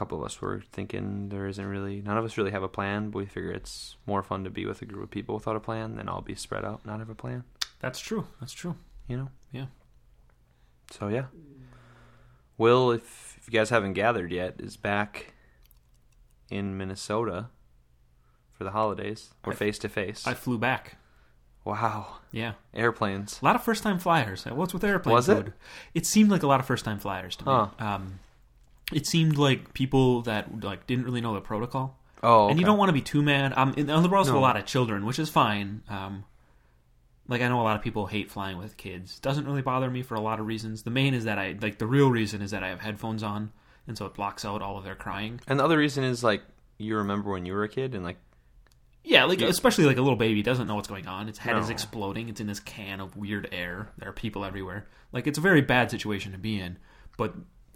couple of us were thinking none of us really have a plan, but we figure it's more fun to be with a group of people without a plan than all be spread out, not have a plan. That's true. Yeah. So, yeah. Will, if you guys haven't gathered yet, is back in Minnesota for the holidays. We're face-to-face. I flew back. Wow. Yeah. Airplanes. A lot of first-time flyers. What's with airplane Was food? it? It seemed like a lot of first-time flyers to me. Huh. It seemed like people that like didn't really know the protocol. Oh, okay. And you don't want to be too mad. There were also No. a lot of children, which is fine. Like, I know a lot of people hate flying with kids. Doesn't really bother me for a lot of reasons. The main is that the real reason is that I have headphones on, and so it blocks out all of their crying. And the other reason is, like, you remember when you were a kid and, like... Yeah, especially like a little baby doesn't know what's going on. Its head is No. exploding. It's in this can of weird air. There are people everywhere. Like, it's a very bad situation to be in. But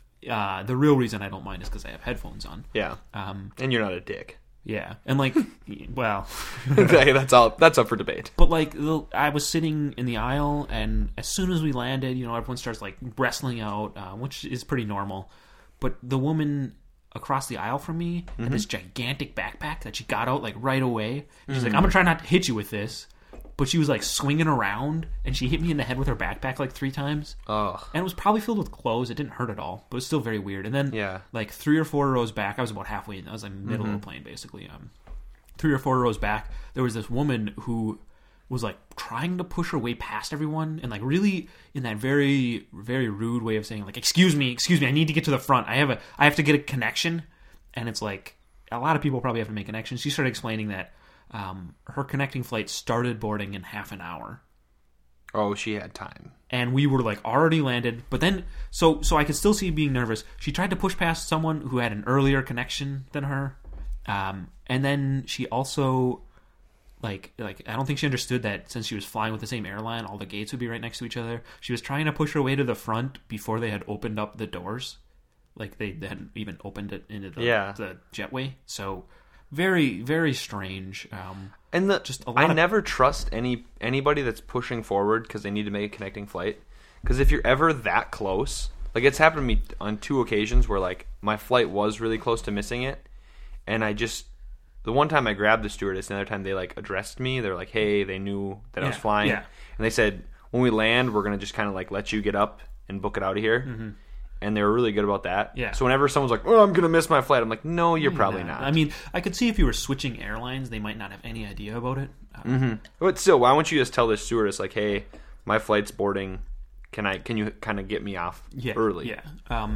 the real reason I don't mind is because I have headphones on. Yeah. And you're not a dick. Yeah. And like, well... That's up for debate. But like, I was sitting in the aisle, and as soon as we landed, everyone starts like wrestling out, which is pretty normal. But the woman across the aisle from me had this gigantic backpack that she got out like right away. She's like, "I'm gonna try not to hit you with this," but she was like swinging around, and she hit me in the head with her backpack like 3 times. Ugh. And it was probably filled with clothes. It didn't hurt at all, but it was still very weird. And then, like 3 or 4 rows back, I was about halfway in. I was like middle of the plane, basically. 3 or 4 rows back, there was this woman who was like trying to push her way past everyone, and like really in that very, very rude way of saying like, excuse me, I need to get to the front. I have to get a connection." And it's like, a lot of people probably have to make connections. She started explaining that her connecting flight started boarding in half an hour. Oh, she had time. And we were like already landed, but then so I could still see being nervous. She tried to push past someone who had an earlier connection than her, and then she also like I don't think she understood that since she was flying with the same airline, all the gates would be right next to each other. She was trying to push her way to the front before they had opened up the doors, like they hadn't even opened it into the jetway. So very, very strange. And I never trust anybody that's pushing forward because they need to make a connecting flight. Because if you're ever that close, like it's happened to me on 2 occasions where like my flight was really close to missing it, and the one time I grabbed the stewardess, the other time they like addressed me. They're like, "Hey," they knew that I was flying, and they said, "When we land, we're gonna just kind of like let you get up and book it out of here." Mm-hmm. And they were really good about that. Yeah. So whenever someone's like, "Oh, I'm gonna miss my flight," I'm like, "No, you're probably not." I mean, I could see if you were switching airlines, they might not have any idea about it. But still, why don't you just tell the stewardess like, "Hey, my flight's boarding. Can you kind of get me off early?" Yeah.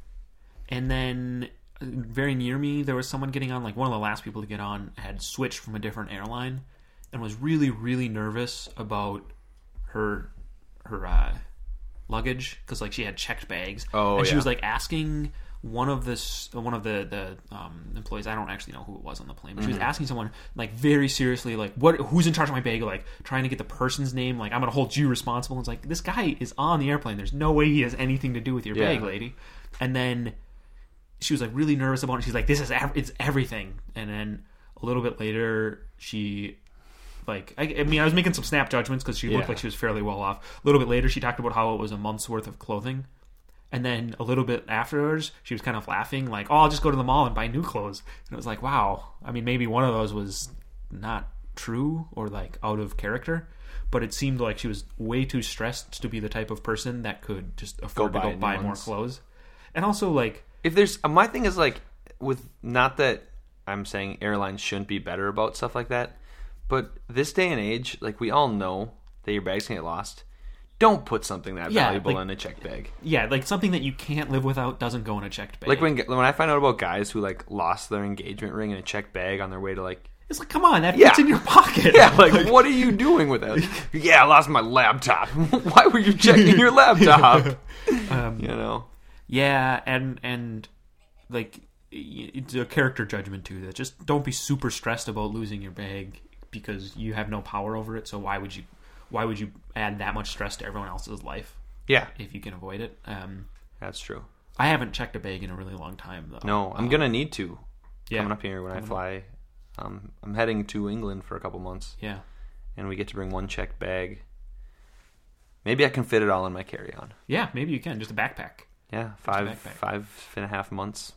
And then very near me, there was someone getting on. Like one of the last people to get on had switched from a different airline and was really, really nervous about her luggage because like she had checked bags. And she was like asking one of the employees. I don't actually know who it was on the plane, but she was asking someone like very seriously, like who's in charge of my bag? Like trying to get the person's name. Like, I'm gonna hold you responsible. And it's like, this guy is on the airplane. There's no way he has anything to do with your bag, lady. And then she was like really nervous about it. She's like, it's everything. And then a little bit later, she like, I mean, I was making some snap judgments because she looked like she was fairly well off. A little bit later, she talked about how it was a month's worth of clothing. And then a little bit afterwards, she was kind of laughing, like, "Oh, I'll just go to the mall and buy new clothes." And it was like, wow. I mean, maybe one of those was not true or like out of character, but it seemed like she was way too stressed to be the type of person that could just afford to go buy more clothes. And also, like, if there's my thing is like, with, not that I'm saying airlines shouldn't be better about stuff like that, but this day and age, like, we all know that your bag's gonna get lost. Don't put something that valuable in a checked bag. Yeah, like something that you can't live without doesn't go in a checked bag. Like when I find out about guys who like lost their engagement ring in a checked bag on their way to like, it's like, come on, that fits in your pocket. Yeah, like what are you doing with that? Yeah, I lost my laptop. Why were you checking your laptop? You know. Yeah, and like it's a character judgment too. That just don't be super stressed about losing your bag because you have no power over it. So why would you add that much stress to everyone else's life? Yeah, if you can avoid it. That's true. I haven't checked a bag in a really long time though. No, I'm gonna need to. Coming up here when I fly. I'm heading to England for a couple months. Yeah, and we get to bring one checked bag. Maybe I can fit it all in my carry-on. Yeah, maybe you can. Just a backpack. Yeah, 5.5 months.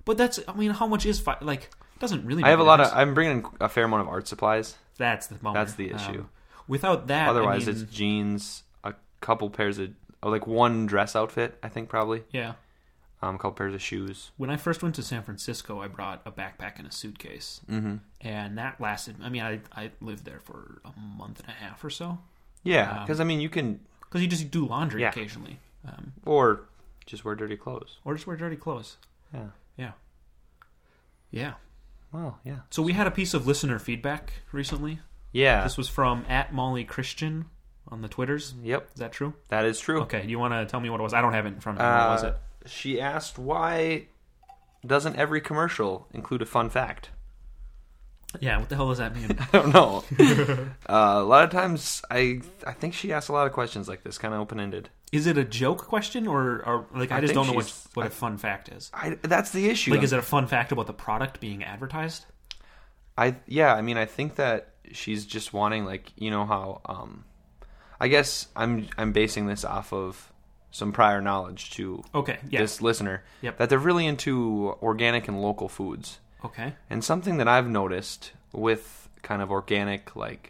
But that's, I mean, how much is like? It doesn't really. I have a lot of. I'm bringing a fair amount of art supplies. That's the bummer. That's the issue. Without that, otherwise it's jeans, a couple pairs of like one dress outfit. I think probably. Yeah. A couple pairs of shoes. When I first went to San Francisco, I brought a backpack and a suitcase, and that lasted. I mean, I lived there for a month and a half or so. Yeah, because I mean, you can because you just do laundry occasionally, or just wear dirty clothes, Yeah, yeah, yeah. Well, yeah. So we had a piece of listener feedback recently. Yeah, this was from @MollyChristian on the Twitters. Yep, is that true? That is true. Okay, do you want to tell me what it was? I don't have it in front of me. What was it? She asked, why doesn't every commercial include a fun fact? Yeah, what the hell does that mean? I don't know. A lot of times, I think she asks a lot of questions like this, kind of open-ended. Is it a joke question, or like I just don't know what a fun fact is? That's the issue. Like, is it a fun fact about the product being advertised? I mean, I think that she's just wanting, like, you know how, I guess I'm basing this off of some prior knowledge to this listener that they're really into organic and local foods. Okay. And something that I've noticed with kind of organic, like,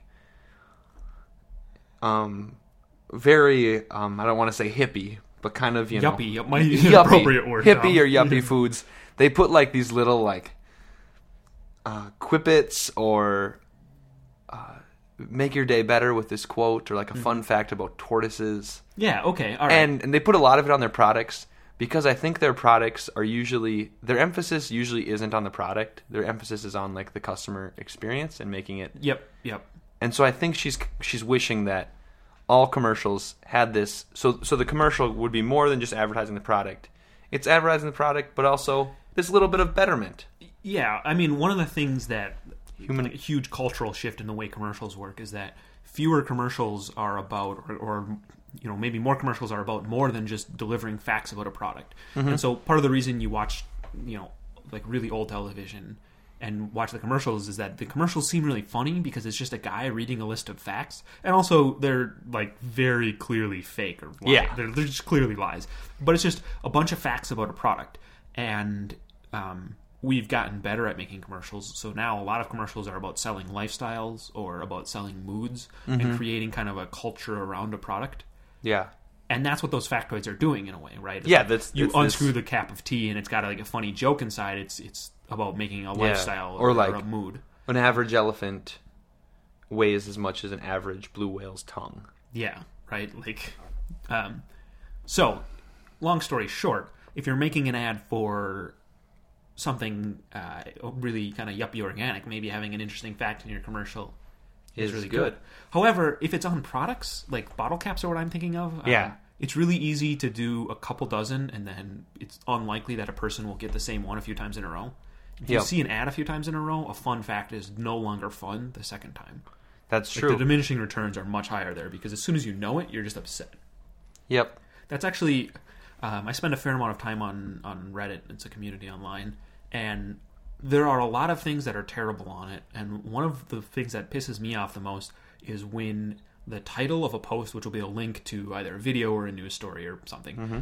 very, I don't want to say hippie, but kind of, yuppie. Yuppie, appropriate word. Hippie or yuppie foods. They put, like, these little, like, quippets or make your day better with this quote, or like a fun fact about tortoises. Yeah, okay, all right. And they put a lot of it on their products because I think their products are usually, their emphasis usually isn't on the product. Their emphasis is on, like, the customer experience and making it. Yep. And so I think she's wishing that all commercials had this. So the commercial would be more than just advertising the product. It's advertising the product, but also this little bit of betterment. Yeah, I mean, one of the things that a huge cultural shift in the way commercials work is that fewer commercials are about, or maybe more commercials are about more than just delivering facts about a product. And so part of the reason you watch, like really old television and watch the commercials is that the commercials seem really funny because it's just a guy reading a list of facts, and also they're like very clearly fake or lies. Yeah, they're just clearly lies. But it's just a bunch of facts about a product, and we've gotten better at making commercials. So now a lot of commercials are about selling lifestyles or about selling moods and creating kind of a culture around a product. Yeah. And that's what those factoids are doing in a way, right? It's yeah, like you unscrew the cap of tea and it's got like a funny joke inside. It's about making a lifestyle or like a mood. An average elephant weighs as much as an average blue whale's tongue. Yeah, right? Like, so, long story short, if you're making an ad for something really kind of yuppie organic, maybe having an interesting fact in your commercial is really good. However, if it's on products, like bottle caps are what I'm thinking of, it's really easy to do a couple dozen, and then it's unlikely that a person will get the same one a few times in a row. If you see an ad a few times in a row, a fun fact is no longer fun the second time. That's true. The diminishing returns are much higher there, because as soon as you know it, you're just upset. Yep. That's actually... I spend a fair amount of time on Reddit. It's a community online. And there are a lot of things that are terrible on it. And one of the things that pisses me off the most is when the title of a post, which will be a link to either a video or a news story or something,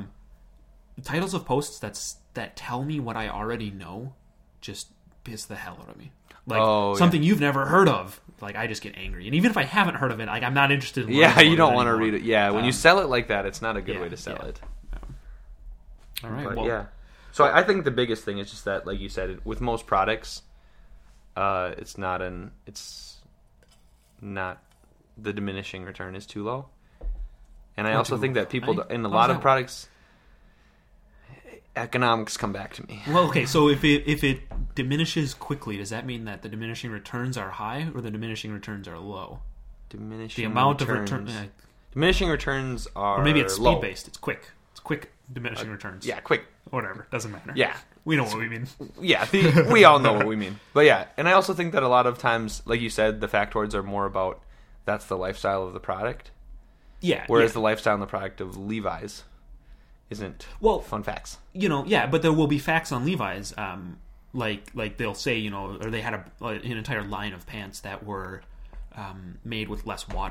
titles of posts that tell me what I already know just piss the hell out of me. Like something you've never heard of. Like, I just get angry. And even if I haven't heard of it, like, I'm not interested in learning Yeah, you don't want to read it. Yeah, when you sell it like that, it's not a good way to sell it. All right, but, well... So I think the biggest thing is just that, like you said, with most products, it's not the diminishing return is too low. And I also think that people, in a lot of products, economics come back to me. Well, okay, so if it diminishes quickly, does that mean that the diminishing returns are high or the diminishing returns are low? Diminishing Diminishing returns are or maybe it's low. Speed-based. It's quick. It's quick diminishing returns. Yeah, quick. Whatever. Doesn't matter. Yeah. We know what we mean. Yeah, we all know what we mean. But yeah, and I also think that a lot of times, like you said, the factoids are more about that's the lifestyle of the product. Yeah. Whereas the lifestyle and the product of Levi's isn't fun facts. But there will be facts on Levi's. Like they'll say, or they had an entire line of pants that were made with less water.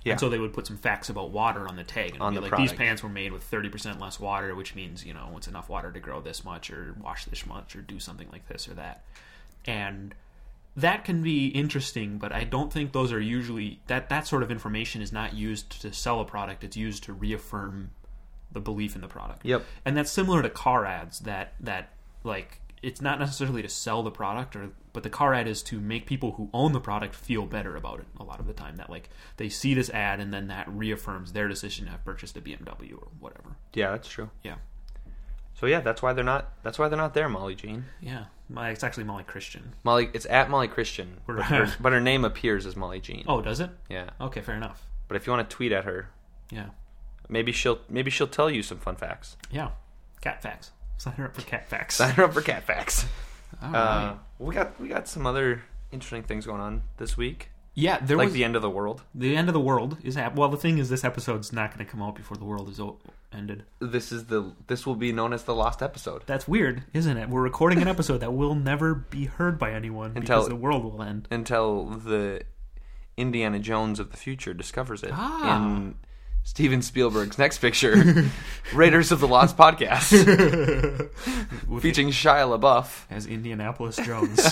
Yeah. And so they would put some facts about water on the tag. And on be the like, product. these pants were made with 30% less water, which means, it's enough water to grow this much or wash this much or do something like this or that. And that can be interesting, but I don't think those are usually... That sort of information is not used to sell a product. It's used to reaffirm the belief in the product. Yep. And that's similar to car ads that like, it's not necessarily to sell the product, but the car ad is to make people who own the product feel better about it a lot of the time. That, like, they see this ad and then that reaffirms their decision to have purchased a BMW or whatever. Yeah, that's true. Yeah. So yeah, that's why they're not there, Molly Jean. Yeah. It's actually Molly Christian. It's at Molly Christian, but her name appears as Molly Jean. Oh, does it? Yeah. Okay, fair enough. But if you want to tweet at her, yeah, maybe she'll tell you some fun facts. Yeah. Cat facts. Sign her up for cat facts. Sign her up for cat facts. All right. We got some other interesting things going on this week. Yeah, there was the end of the world. The end of the world is well. The thing is, this episode's not going to come out before the world is ended. This will be known as the lost episode. That's weird, isn't it? We're recording an episode that will never be heard by anyone because the world will end until the Indiana Jones of the future discovers it in Steven Spielberg's next picture, Raiders of the Lost Podcast, featuring Shia LaBeouf as Indianapolis Jones.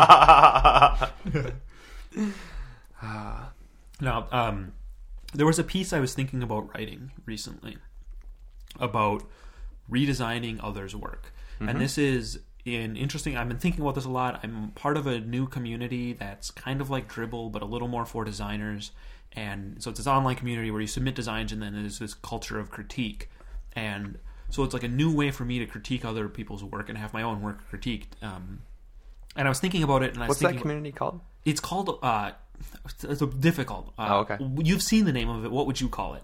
Now, there was a piece I was thinking about writing recently about redesigning others' work. Mm-hmm. And this is interesting. I've been thinking about this a lot. I'm part of a new community that's kind of like Dribbble, but a little more for designers. And so it's this online community where you submit designs and then there's this culture of critique. And so it's like a new way for me to critique other people's work and have my own work critiqued. And I was thinking about it. And What's that community called? It's called... it's difficult. Okay. You've seen the name of it. What would you call it?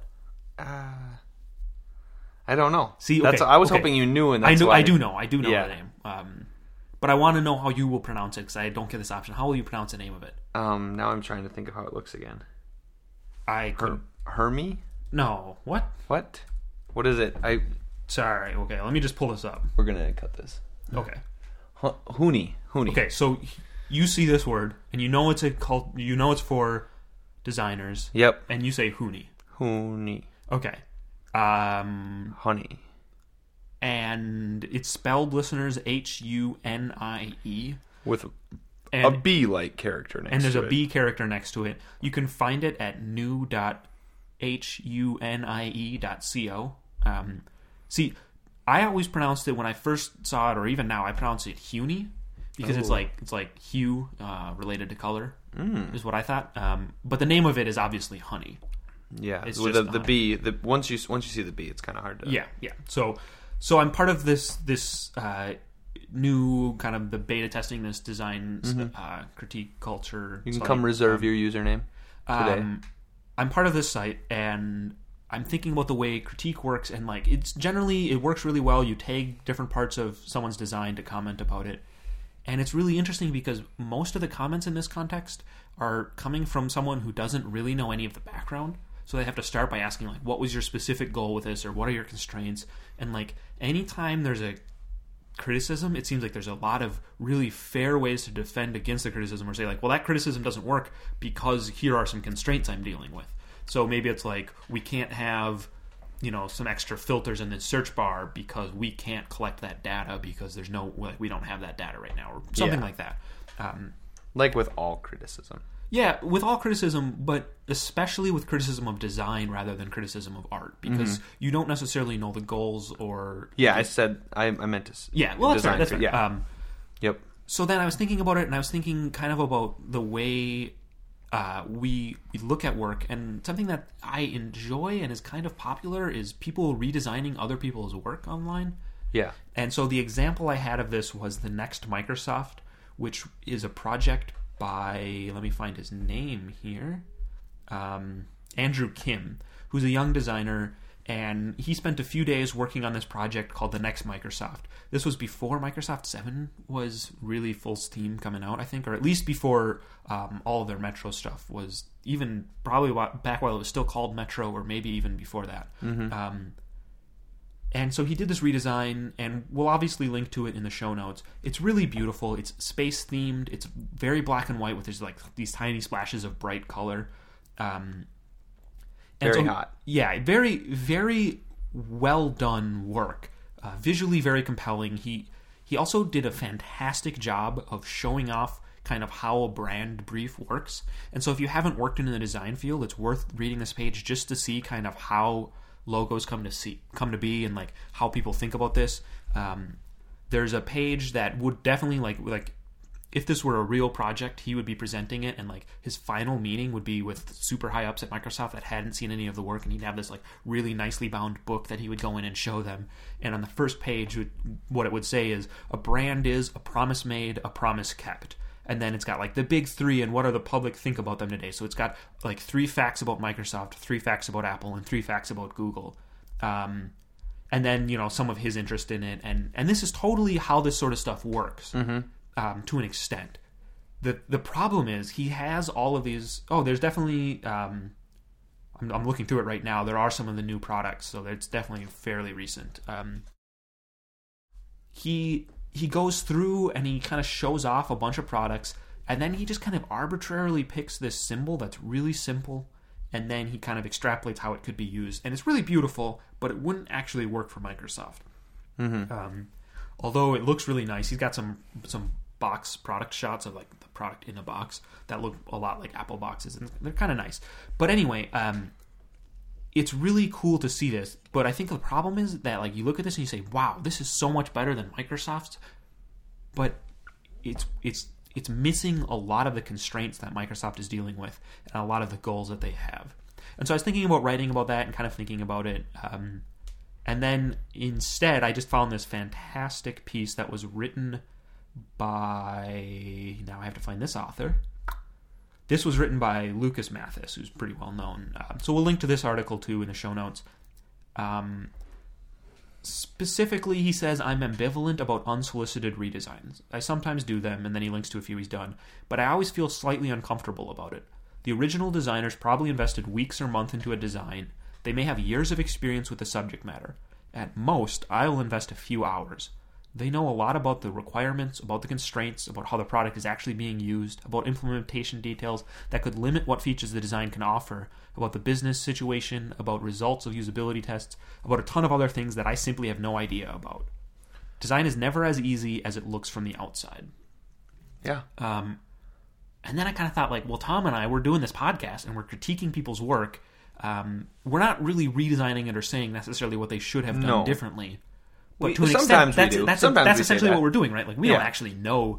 I don't know. See, okay, I was hoping you knew, and that's I why. I do know the name. But I want to know how you will pronounce it because I don't get this option. How will you pronounce the name of it? Now I'm trying to think of how it looks again. Hermie? No. What? What? What is it? Sorry. Okay. Let me just pull this up. We're gonna cut this. Okay. Hooney. Okay. So you see this word, and you know it's it's for designers. Yep. And you say Hooney. Hooney. Okay. Honey. And it's spelled, listeners, Hunie. With a B-like character next to it. And there's a B character next to it. You can find it at new.hunie.co. See, I always pronounced it when I first saw it, or even now, I pronounce it Hunie. Because it's like hue related to color, is what I thought. But the name of it is obviously Honey. Yeah, it's with the B. Once you see the B, it's kind of hard to. Yeah. So I'm part of this new kind of the beta testing, this design critique culture. You can come reserve your username today. I'm part of this site, and I'm thinking about the way critique works, and like it works really well. You tag different parts of someone's design to comment about it. And it's really interesting because most of the comments in this context are coming from someone who doesn't really know any of the background. So they have to start by asking, like, what was your specific goal with this, or what are your constraints? And, like, anytime there's a criticism, it seems like there's a lot of really fair ways to defend against the criticism, or say, like, well, that criticism doesn't work because here are some constraints I'm dealing with. So maybe it's like, we can't have... some extra filters in the search bar because we can't collect that data because we don't have that data right now, or something like that. Like with all criticism. Yeah, with all criticism, but especially with criticism of design rather than criticism of art, because you don't necessarily know the goals or... Yeah, I meant to... Yeah, well, that's right. Yeah. Yep. So then I was thinking about it, and I was thinking kind of about the way... we look at work, and something that I enjoy and is kind of popular is people redesigning other people's work online. Yeah. And so the example I had of this was the Next Microsoft, which is a project by, let me find his name here, Andrew Kim, who's a young designer, and he spent a few days working on this project called the Next Microsoft. This was before Microsoft 7 was really full steam coming out, I think, or at least before all of their Metro stuff was, even probably back while it was still called Metro, or maybe even before that. And so he did this redesign, and we'll obviously link to it in the show notes. It's really beautiful. It's space themed. It's very black and white with these tiny splashes of bright color. Very hot. Yeah, very, very well done work. Visually very compelling. He also did a fantastic job of showing off kind of how a brand brief works. And so if you haven't worked in the design field, it's worth reading this page just to see kind of how logos come to be and like how people think about this. There's a page that would definitely like if this were a real project, he would be presenting it, and like his final meeting would be with super high ups at Microsoft that hadn't seen any of the work, and he'd have this like really nicely bound book that he would go in and show them. And on the first page, what it would say is, a brand is a promise made, a promise kept. And then it's got like the big three and what do the public think about them today. So it's got like 3 facts about Microsoft, 3 facts about Apple, and 3 facts about Google. And then, you know, some of his interest in it. And this is totally how this sort of stuff works. To an extent. The problem is he has all of these. Oh, there's definitely. I'm looking through it right now. There are some of the new products, so it's definitely fairly recent. He goes through and he kind of shows off a bunch of products, and then he just kind of arbitrarily picks this symbol that's really simple, and then he kind of extrapolates how it could be used, and it's really beautiful, but it wouldn't actually work for Microsoft. Although it looks really nice. He's got some box product shots of like the product in a box that look a lot like Apple boxes, and they're kind of nice. But anyway, it's really cool to see this. But I think the problem is that like you look at this and you say, "Wow, this is so much better than Microsoft's," but it's missing a lot of the constraints that Microsoft is dealing with and a lot of the goals that they have. And so I was thinking about writing about that and kind of thinking about it. And then instead, I just found this fantastic piece that was written by... Now I have to find this author. This was written by Lucas Mathis, who's pretty well known. So we'll link to this article, too, in the show notes. Specifically, he says, I'm ambivalent about unsolicited redesigns. I sometimes do them, and then he links to a few he's done. But I always feel slightly uncomfortable about it. The original designers probably invested weeks or months into a design. They may have years of experience with the subject matter. At most, I'll invest a few hours. They know a lot about the requirements, about the constraints, about how the product is actually being used, about implementation details that could limit what features the design can offer, about the business situation, about results of usability tests, about a ton of other things that I simply have no idea about. Design is never as easy as it looks from the outside. Yeah. And then I kind of thought, like, well, Tom and I, we're doing this podcast and we're critiquing people's work. We're not really redesigning it or saying necessarily what they should have done differently. But to an extent, that's essentially what we're doing, right? Like, we don't actually know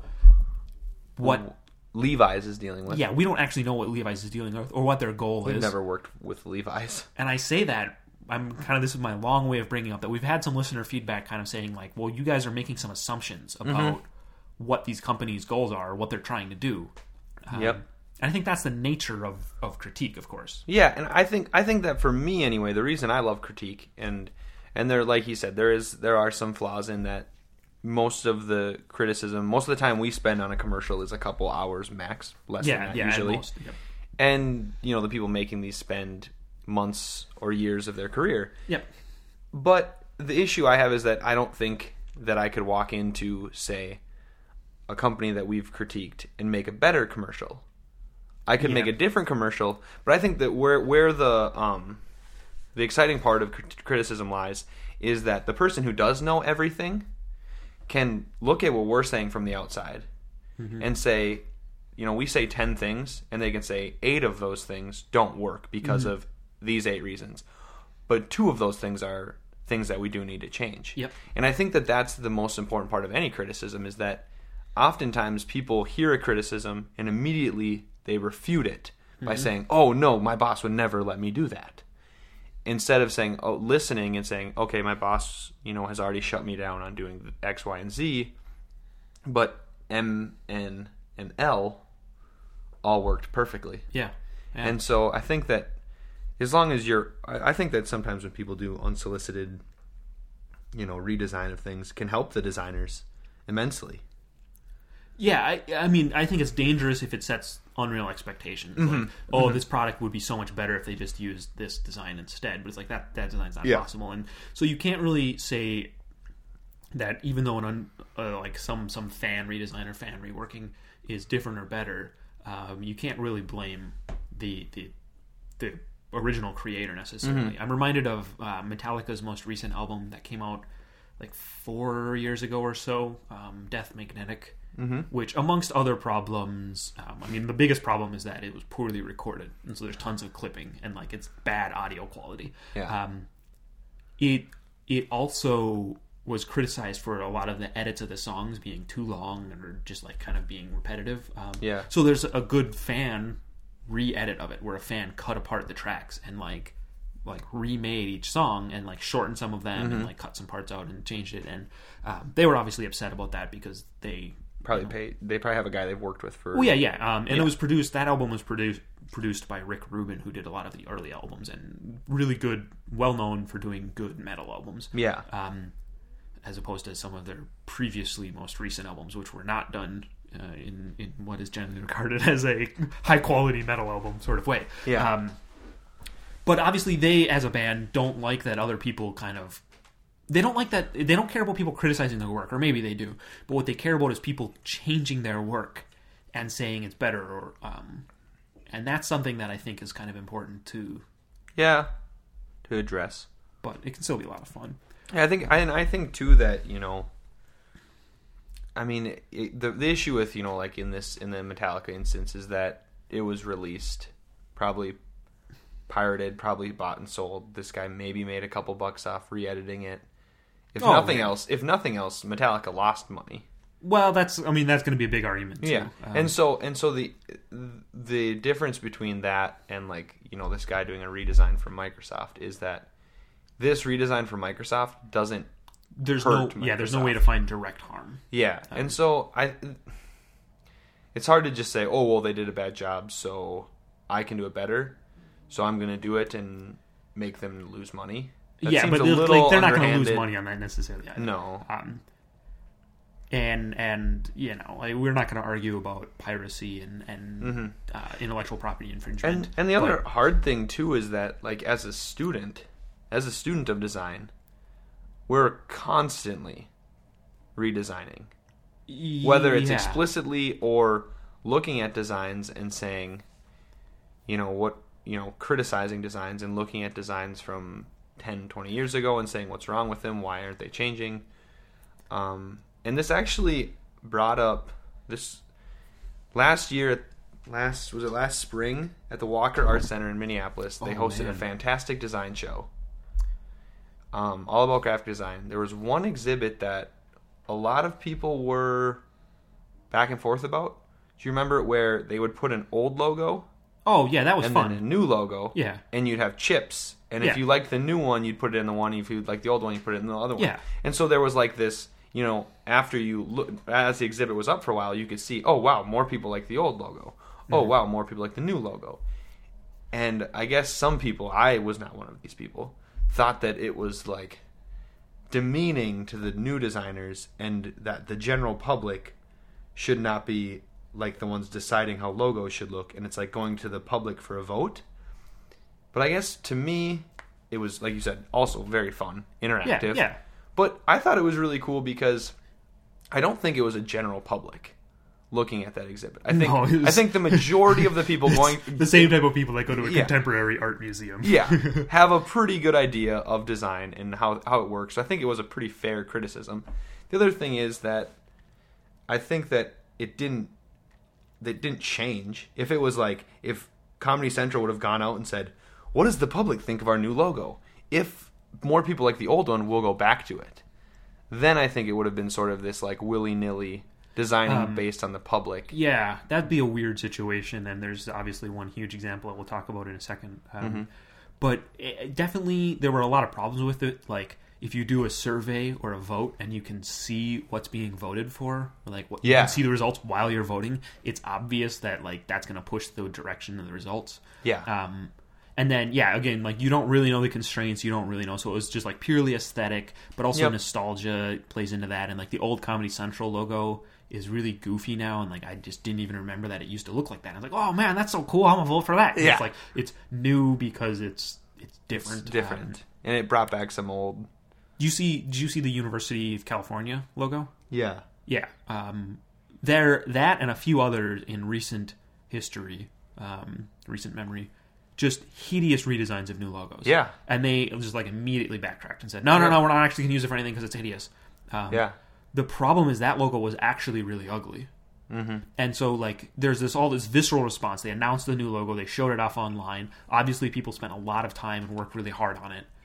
what Levi's is dealing with. Yeah, we don't actually know what Levi's is dealing with or what their goal is. We've never worked with Levi's. And I say that, this is my long way of bringing up that we've had some listener feedback kind of saying, like, well, you guys are making some assumptions about what these companies' goals are or what they're trying to do. Yep. And I think that's the nature of critique, of course. Yeah, and I think that for me anyway, the reason I love critique and there, like you said, there are some flaws in that. Most of the criticism, most of the time we spend on a commercial is a couple hours max, less than that usually. Most, yep. And the people making these spend months or years of their career. Yep. But the issue I have is that I don't think that I could walk into, say, a company that we've critiqued and make a better commercial. I could make a different commercial, but I think that where the exciting part of criticism lies is that the person who does know everything can look at what we're saying from the outside and say, we say 10 things, and they can say 8 of those things don't work because of these 8 reasons. But 2 of those things are things that we do need to change. Yep. And I think that that's the most important part of any criticism, is that oftentimes people hear a criticism and immediately they refute it by saying, oh, no, my boss would never let me do that. Instead of saying, listening and saying, okay, my boss, has already shut me down on doing X, Y, and Z, but M, N, and L all worked perfectly. Yeah. And so I think that as long as I think that sometimes when people do unsolicited, redesign of things can help the designers immensely. Yeah, I think it's dangerous if it sets unreal expectations. Like, this product would be so much better if they just used this design instead. But it's like that design's not possible, and so you can't really say that even though like some fan redesign or fan reworking is different or better, you can't really blame the original creator necessarily. I'm reminded of Metallica's most recent album that came out like 4 years ago or so, Death Magnetic, which, amongst other problems, I mean, the biggest problem is that it was poorly recorded, and so there's tons of clipping and like it's bad audio quality. Yeah. It also was criticized for a lot of the edits of the songs being too long or just like kind of being repetitive. So there's a good fan re-edit of it where a fan cut apart the tracks and like remade each song and like shortened some of them and like cut some parts out and changed it, and they were obviously upset about that because they probably have a guy they've worked with for it was produced, that album was produced by Rick Rubin, who did a lot of the early albums and really good, well known for doing good metal albums, as opposed to some of their previously most recent albums, which were not done in what is generally regarded as a high quality metal album sort of way. But obviously they, as a band, don't like that other people they don't like that, they don't care about people criticizing their work, or maybe they do, but what they care about is people changing their work and saying it's better, or and that's something that I think is kind of important to address. But it can still be a lot of fun. Yeah, I think too that, you know, I mean, the issue with, you know, like in the Metallica instance is that it was released, probably pirated, probably bought and sold. This guy maybe made a couple bucks off re-editing it. If nothing else, Metallica lost money. Well, that's going to be a big argument too. Yeah, and so the difference between that and, like, you know, this guy doing a redesign for Microsoft is that this redesign for Microsoft doesn't. There's no way to find direct harm. Yeah, and so it's hard to just say, oh well, they did a bad job, so I can do it better, so I'm going to do it and make them lose money. That but they're not going to lose money on that necessarily either. No. And you know, like, we're not going to argue about piracy and intellectual property infringement. And the other hard thing too is that, like, as a student of design, we're constantly redesigning, whether it's explicitly or looking at designs and saying, criticizing designs and looking at designs from 10, 20 years ago and saying what's wrong with them, why aren't they changing? And this actually brought up this last spring at the Walker Art Center in Minneapolis. They hosted a fantastic design show, all about graphic design. There was one exhibit that a lot of people were back and forth about. Do you remember where they would put an old logo? Oh, yeah, that was fun. And then a new logo. Yeah. And you'd have chips. And if you liked the new one, you'd put it in the one. If you liked the old one, you'd put it in the other one. Yeah. And so there was like this, after you look, as the exhibit was up for a while, you could see, oh, wow, more people like the old logo. Oh, wow, more people like the new logo. And I guess some people, I was not one of these people, thought that it was like demeaning to the new designers and that the general public should not be like the ones deciding how logos should look, and it's like going to the public for a vote. But I guess to me, it was, like you said, also very fun, interactive. Yeah. But I thought it was really cool because I don't think it was a general public looking at that exhibit. I think the majority of the people going... the same type of people that go to a contemporary art museum. Have a pretty good idea of design and how it works. I think it was a pretty fair criticism. The other thing is that I think that it didn't change. If it was like, if Comedy Central would have gone out and said, what does the public think of our new logo? If more people like the old one, we'll go back to it. Then I think it would have been sort of this like willy-nilly designing based on the public. Yeah, that'd be a weird situation, and there's obviously one huge example that we'll talk about in a second. But definitely there were a lot of problems with it, like if you do a survey or a vote and you can see what's being voted for, or like you can see the results while you're voting, it's obvious that like that's going to push the direction of the results. And then, again, like you don't really know the constraints, you don't really know. So it was just like purely aesthetic, but also nostalgia plays into that. And like the old Comedy Central logo is really goofy now, and like I just didn't even remember that it used to look like that. I was like, oh man, that's so cool, I'm gonna vote for that. It's like it's new because it's different. It's different. And it brought back some old... Did you see the University of California logo? Yeah. Yeah. That and a few others in recent history, recent memory, just hideous redesigns of new logos. Yeah. And they just like immediately backtracked and said, no, we're not actually going to use it for anything because it's hideous. The problem is that logo was actually really ugly. Mm-hmm. And so, like, there's all this visceral response. They announced the new logo. They showed it off online. Obviously, people spent a lot of time and worked really hard on it.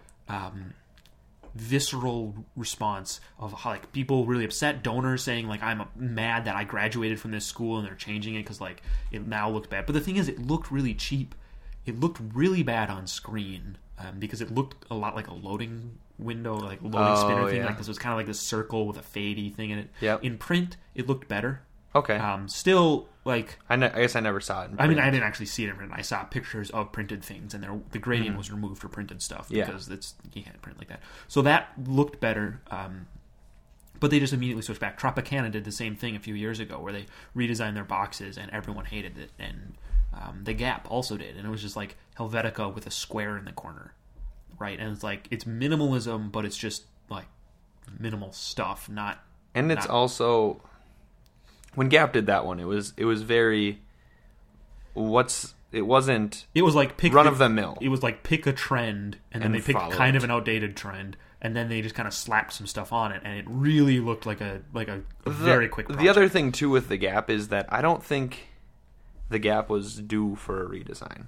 Visceral response of how, like, people really upset. Donors saying, like, I'm mad that I graduated from this school and they're changing it because, like, it now looks bad. But the thing is, it looked really cheap. It looked really bad on screen because it looked a lot like a loading window, like loading spinner thing. Like, this was kind of like this circle with a fadey thing in it. Yep. In print, it looked better. Okay. Still, like... I guess I never saw it in print. I mean, I didn't actually see it in print. I saw pictures of printed things, and the gradient was removed for printed stuff because you can't print like that. So that looked better, but they just immediately switched back. Tropicana did the same thing a few years ago, where they redesigned their boxes, and everyone hated it. And The Gap also did, and it was just like Helvetica with a square in the corner, right? And it's like, it's minimalism, but it's just like minimal stuff, not... And it's also... When Gap did that one, it was very... It wasn't... It was like run of the mill. It was like pick a trend, and then they picked kind of an outdated trend, and then they just kind of slapped some stuff on it, and it really looked like a very quick project. The other thing, too, with The Gap is that I don't think The Gap was due for a redesign.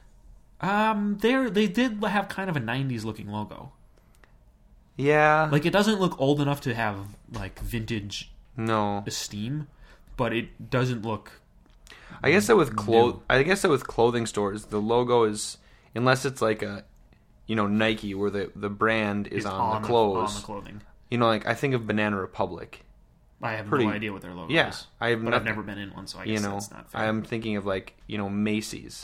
They did have kind of a 90s looking logo. Yeah. Like, it doesn't look old enough to have, like, vintage esteem, but it doesn't look... I guess that with clothing stores, the logo is, unless it's like a, Nike, where the brand is on the clothes. On the clothing. Like, I think of Banana Republic. I have no idea what their logo is. I've never been in one, so I guess that's not fair. I'm thinking of, like, Macy's.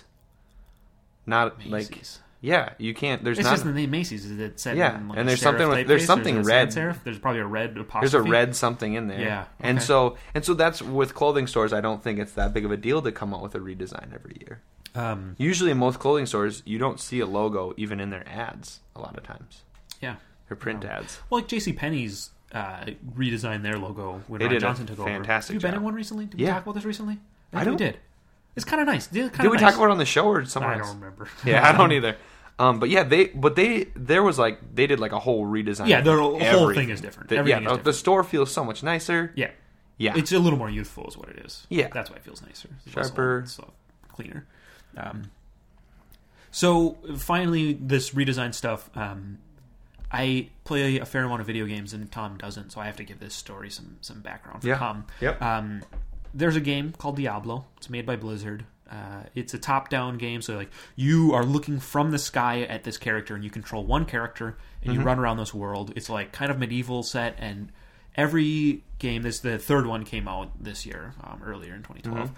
Not Macy's. Like... Yeah, you can't. It's just the name Macy's. Is it set in like and there's something red. There's probably a red apostrophe. There's a red something in there. Yeah, okay. and so that's with clothing stores. I don't think it's that big of a deal to come out with a redesign every year. Usually, in most clothing stores, you don't see a logo even in their ads. A lot of times, their print ads. Well, like JCPenney's redesigned their logo when Ron Johnson took over. Fantastic. Have you been in one recently? Did we talk about this recently? I think we did. It's kind of nice. Did we talk about it on the show or somewhere else? I don't remember. Yeah, I don't either. But yeah, they did like a whole redesign. Yeah, the whole thing is different. The store feels so much nicer. Yeah, it's a little more youthful, is what it is. Yeah, that's why it feels nicer, sharper, cleaner. So finally, this redesign stuff. I play a fair amount of video games, and Tom doesn't, so I have to give this story some background for Tom. Yep. There's a game called Diablo. It's made by Blizzard. It's a top-down game, so like you are looking from the sky at this character, and you control one character, and you run around this world. It's like kind of medieval set, and every game, the third one came out this year, earlier in 2012.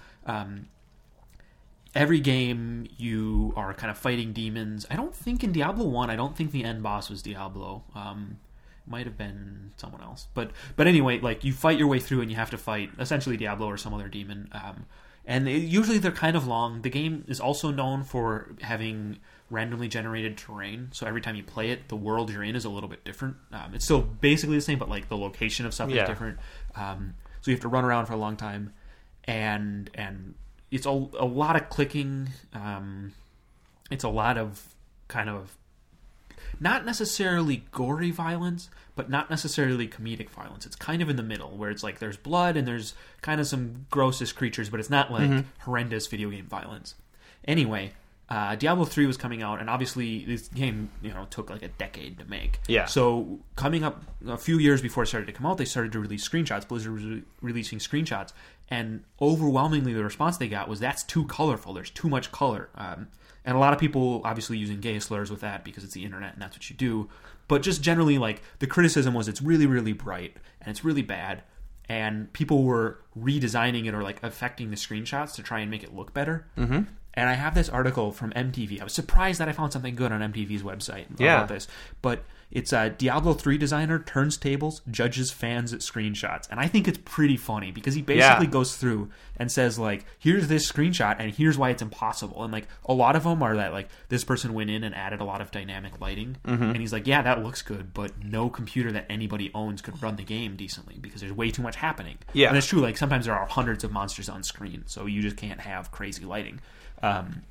Every game you are kind of fighting demons. I don't think in Diablo 1, I don't think the end boss was Diablo. Might have been someone else, but anyway, like you fight your way through, and you have to fight essentially Diablo or some other demon. And usually they're kind of long. The game is also known for having randomly generated terrain. So every time you play it, the world you're in is a little bit different. It's still basically the same, but like the location of stuff is different. So you have to run around for a long time, and it's a lot of clicking. It's a lot of kind of not necessarily gory violence, but not necessarily comedic violence. It's kind of in the middle, where it's like there's blood and there's kind of some grossest creatures, but it's not like horrendous video game violence. Anyway, Diablo 3 was coming out, and obviously this game, took like a decade to make. Yeah. So coming up a few years before it started to come out, they started to release screenshots. Blizzard was releasing screenshots, and overwhelmingly the response they got was, that's too colorful. There's too much color. And a lot of people obviously using gay slurs with that because it's the internet and that's what you do. But just generally, like, the criticism was it's really, really bright and it's really bad. And people were redesigning it or, like, affecting the screenshots to try and make it look better. Mm-hmm. And I have this article from MTV. I was surprised that I found something good on MTV's website about this. But it's a Diablo 3 designer turns tables, judges fans at screenshots. And I think it's pretty funny because he basically goes through and says, like, here's this screenshot and here's why it's impossible. And, like, a lot of them are that, like, this person went in and added a lot of dynamic lighting. Mm-hmm. And he's like, yeah, that looks good, but no computer that anybody owns could run the game decently because there's way too much happening. Yeah. And it's true. Like, sometimes there are hundreds of monsters on screen, so you just can't have crazy lighting.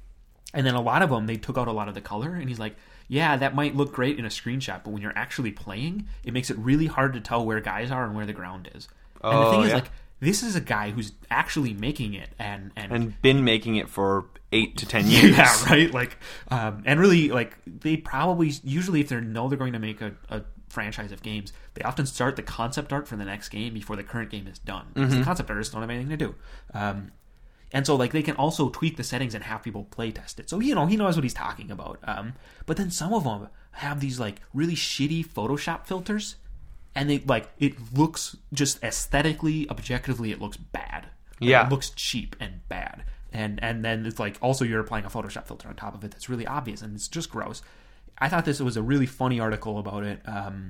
And then a lot of them, they took out a lot of the color, and he's like, yeah, that might look great in a screenshot, but when you're actually playing, it makes it really hard to tell where guys are and where the ground is. And the thing is, like, this is a guy who's actually making it and been making it for 8 to 10 years. Yeah, right? Like, and really, like, they probably, usually if they know they're going to make a franchise of games, they often start the concept art for the next game before the current game is done. Because the concept artists don't have anything to do. And so, like, they can also tweak the settings and have people play test it. So, he knows what he's talking about. But then some of them have these, like, really shitty Photoshop filters. And they, like, it looks just aesthetically, objectively, it looks bad. Like, yeah. It looks cheap and bad. And then it's like, also you're applying a Photoshop filter on top of it that's really obvious. And it's just gross. I thought this was a really funny article about it.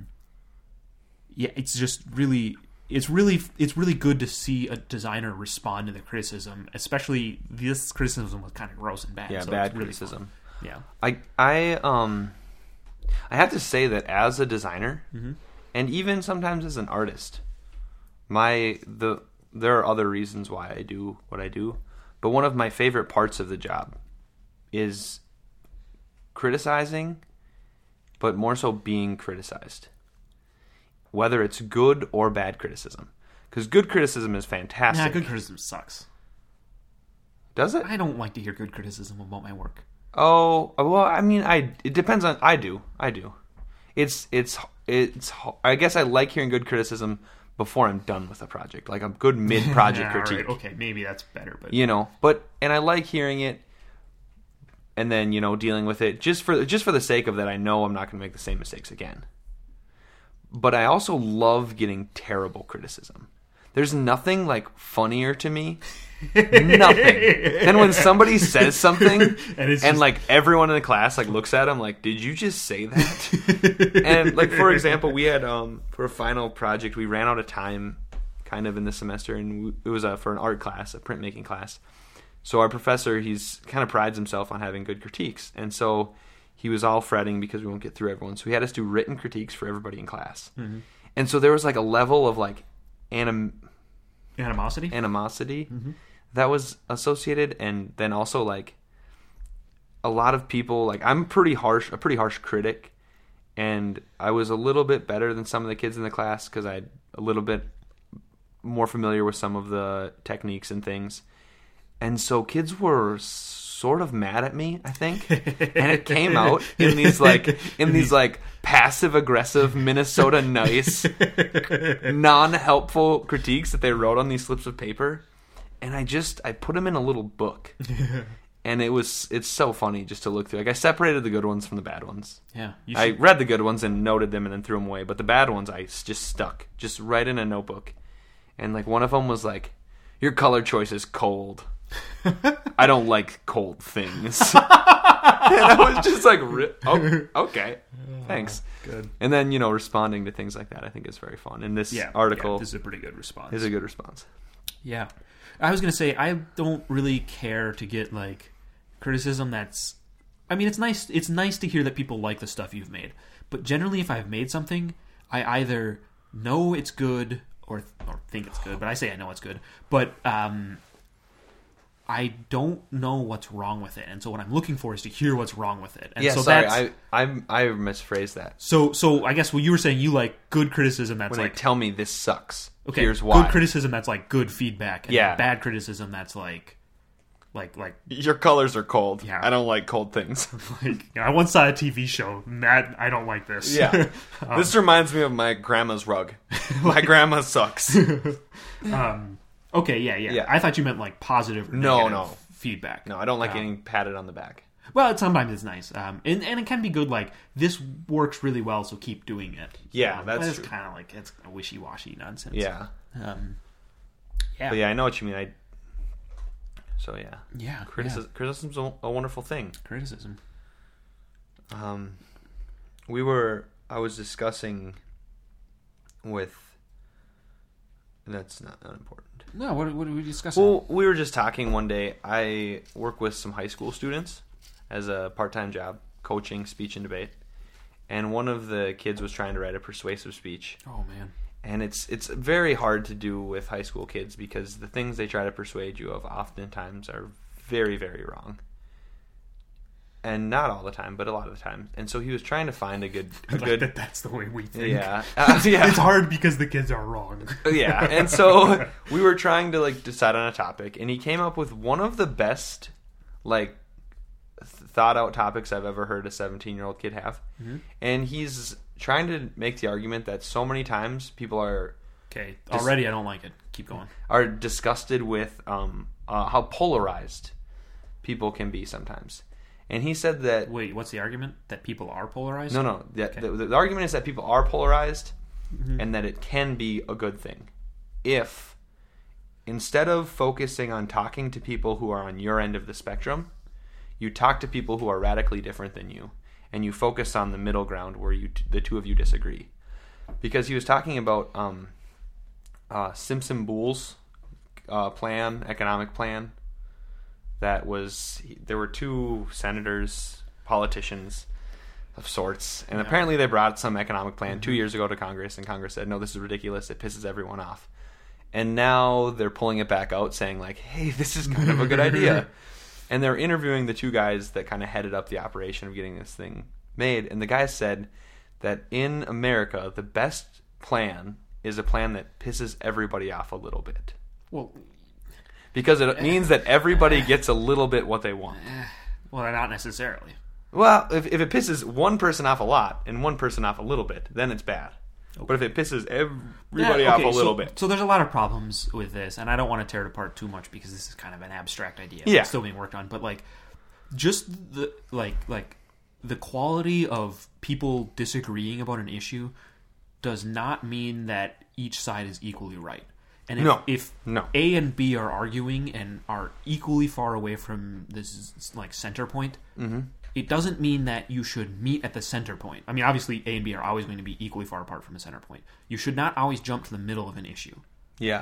Yeah, it's just really... It's really good to see a designer respond to the criticism, especially this criticism was kind of gross and bad. Yeah, so bad really criticism. Fun. Yeah, I have to say that as a designer, and even sometimes as an artist, there are other reasons why I do what I do, but one of my favorite parts of the job is criticizing, but more so being criticized. Whether it's good or bad criticism. Because good criticism is fantastic. Yeah, good criticism sucks. Does it? I don't like to hear good criticism about my work. Oh, well, I mean, it depends on... I do. It's I guess I like hearing good criticism before I'm done with a project. Like a good mid-project critique. Right. Okay, maybe that's better. But and I like hearing it and then, dealing with it just for the sake of that I know I'm not going to make the same mistakes again. But I also love getting terrible criticism. There's nothing, like, funnier to me, than when somebody says something and like, everyone in the class, like, looks at them like, did you just say that? And, like, for example, we had, for a final project, we ran out of time kind of in the semester, and it was for an art class, a printmaking class. So our professor, he's kind of prides himself on having good critiques. And so... he was all fretting because we won't get through everyone. So he had us do written critiques for everybody in class. Mm-hmm. And so there was like a level of like animosity that was associated. And then also like a lot of people, like I'm a pretty harsh critic. And I was a little bit better than some of the kids in the class because I'm a little bit more familiar with some of the techniques and things. And so kids were sort of mad at me, I think, and it came out in these passive aggressive Minnesota nice, non-helpful critiques that they wrote on these slips of paper, and I put them in a little book, and it's so funny just to look through. Like I separated the good ones from the bad ones. Yeah, I read the good ones and noted them and then threw them away, but the bad ones I just stuck just right in a notebook, and like one of them was like, "Your color choice is cold." I don't like cold things. And I was just like, okay, thanks. Good. And then, responding to things like that, I think is very fun. And this article... this is a pretty good response. Is a good response. Yeah. I was going to say, I don't really care to get, like, criticism that's... I mean, it's nice to hear that people like the stuff you've made. But generally, if I've made something, I either know it's good or think it's good. But I say I know it's good. But, I don't know what's wrong with it, and so what I'm looking for is to hear what's wrong with it. And yeah, so sorry, I misphrased that. So I guess you were saying you like good criticism that's when like... they tell me this sucks, okay, here's why. Good criticism that's like good feedback, and bad criticism that's like your colors are cold. Yeah. I don't like cold things. I once saw a TV show, Matt, I don't like this. Yeah. This reminds me of my grandma's rug. My grandma sucks. Okay, yeah. I thought you meant like positive or negative feedback. No, I don't like getting patted on the back. Well, sometimes it's nice. And it can be good, like, this works really well, so keep doing it. Yeah, that's true. kind of like, it's a wishy-washy nonsense. Yeah. Yeah. But yeah, I know what you mean. So, yeah. Yeah. Criticism's a wonderful thing. Criticism. I was discussing with... That's not unimportant. No, what are we discussing? Well, we were just talking one day. I work with some high school students as a part-time job, coaching speech and debate. And one of the kids was trying to write a persuasive speech. Oh, man. And it's very hard to do with high school kids because the things they try to persuade you of oftentimes are very, very wrong. And not all the time, but a lot of the time. And so he was trying to find a good... That's the way we think. Yeah. It's hard because the kids are wrong. Yeah. And so we were trying to, like, decide on a topic. And he came up with one of the best, like, thought-out topics I've ever heard a 17-year-old kid have. Mm-hmm. And he's trying to make the argument that so many times people are... Okay. Already I don't like it. Keep going. Are disgusted with how polarized people can be sometimes. And he said that... Wait, what's the argument? That people are polarized? No. The argument is that people are polarized, mm-hmm. and that it can be a good thing. If, instead of focusing on talking to people who are on your end of the spectrum, you talk to people who are radically different than you, and you focus on the middle ground where the two of you disagree. Because he was talking about Simpson-Boole's economic plan. There were two senators, politicians of sorts, and apparently they brought some economic plan 2 years ago to Congress, and Congress said, no, this is ridiculous, it pisses everyone off. And now they're pulling it back out, saying, like, hey, this is kind of a good idea. And they're interviewing the two guys that kind of headed up the operation of getting this thing made, and the guys said that in America, the best plan is a plan that pisses everybody off a little bit. Well... Because it means that everybody gets a little bit what they want. Well, not necessarily. Well, if it pisses one person off a lot and one person off a little bit, then it's bad. Okay. But if it pisses everybody off a little bit. So there's a lot of problems with this, and I don't want to tear it apart too much because this is kind of an abstract idea. Yeah. It's still being worked on. But, like, just the the quality of people disagreeing about an issue does not mean that each side is equally right. And if A and B are arguing and are equally far away from this like center point, mm-hmm. it doesn't mean that you should meet at the center point. I mean, obviously A and B are always going to be equally far apart from a center point. You should not always jump to the middle of an issue. Yeah.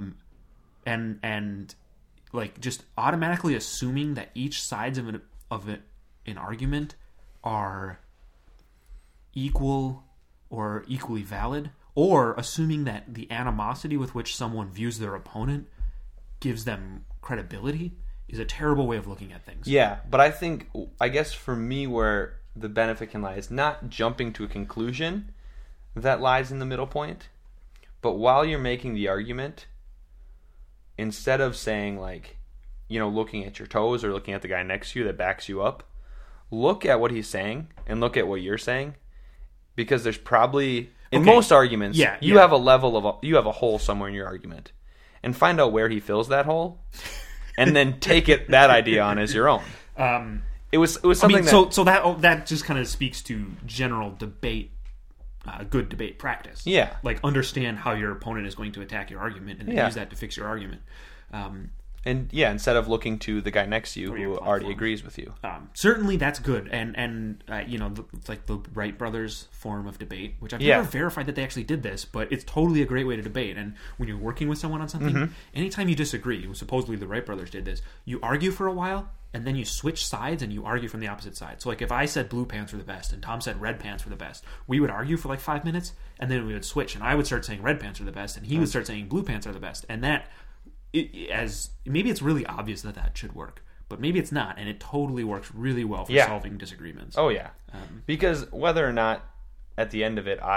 And like just automatically assuming that each sides of an argument are equal or equally valid. Or assuming that the animosity with which someone views their opponent gives them credibility is a terrible way of looking at things. Yeah, but I guess for me where the benefit can lie is not jumping to a conclusion that lies in the middle point, but while you're making the argument, instead of saying like, you know, looking at your toes or looking at the guy next to you that backs you up, look at what he's saying and look at what you're saying, because there's probably... In most arguments, you have you have a hole somewhere in your argument, and find out where he fills that hole, and then take that idea on as your own. It was something so that just kind of speaks to general debate, good debate practice. Yeah, like understand how your opponent is going to attack your argument, and then use that to fix your argument. And instead of looking to the guy next to you who already agrees with you. Certainly that's good. And you know, like the Wright brothers form of debate, which I've never verified that they actually did this, but it's totally a great way to debate. And when you're working with someone on something, mm-hmm. anytime you disagree, supposedly the Wright brothers did this, you argue for a while, and then you switch sides and you argue from the opposite side. So like if I said blue pants were the best and Tom said red pants were the best, we would argue for like 5 minutes, and then we would switch, and I would start saying red pants are the best, and he would start saying blue pants are the best. And that... maybe it's really obvious that should work, but maybe it's not, and it totally works really well for solving disagreements. Oh yeah, because whether or not at the end of it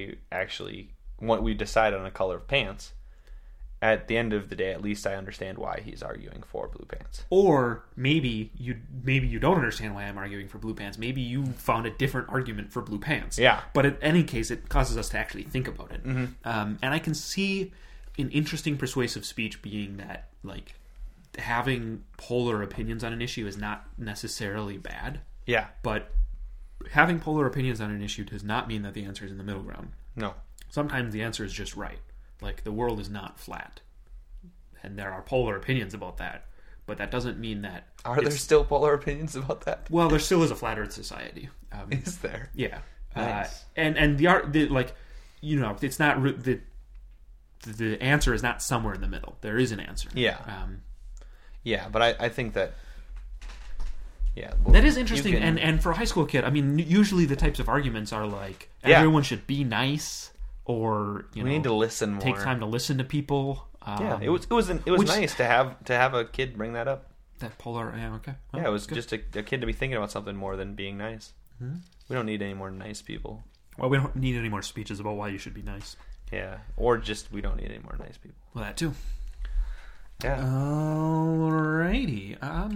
we decide on a color of pants, at the end of the day, at least I understand why he's arguing for blue pants. Or maybe you don't understand why I'm arguing for blue pants. Maybe you found a different argument for blue pants. Yeah. But in any case, it causes us to actually think about it. Mm-hmm. And I can see an interesting persuasive speech being that, like, having polar opinions on an issue is not necessarily bad. Yeah. But having polar opinions on an issue does not mean that the answer is in the middle ground. No. Sometimes the answer is just right. Like, the world is not flat. And there are polar opinions about that. But that doesn't mean that... Are there still polar opinions about that? Well, there still is a flat Earth society. Is there? Yeah. Nice. And like, you know, it's not... The answer is not somewhere in the middle. There is an answer. Yeah. Yeah, but I think that... Yeah. Well, that is interesting. And for a high school kid, I mean, usually the types of arguments are like, everyone should be nice, or, you know... We need to listen more. Take time to listen to people. Yeah, it was nice to have a kid bring that up. That polar, yeah, okay. Well, yeah, it was good. Just a kid to be thinking about something more than being nice. Mm-hmm. We don't need any more nice people. Well, we don't need any more speeches about why you should be nice. Yeah, or just we don't need any more nice people. Well, that too. Yeah. Alrighty.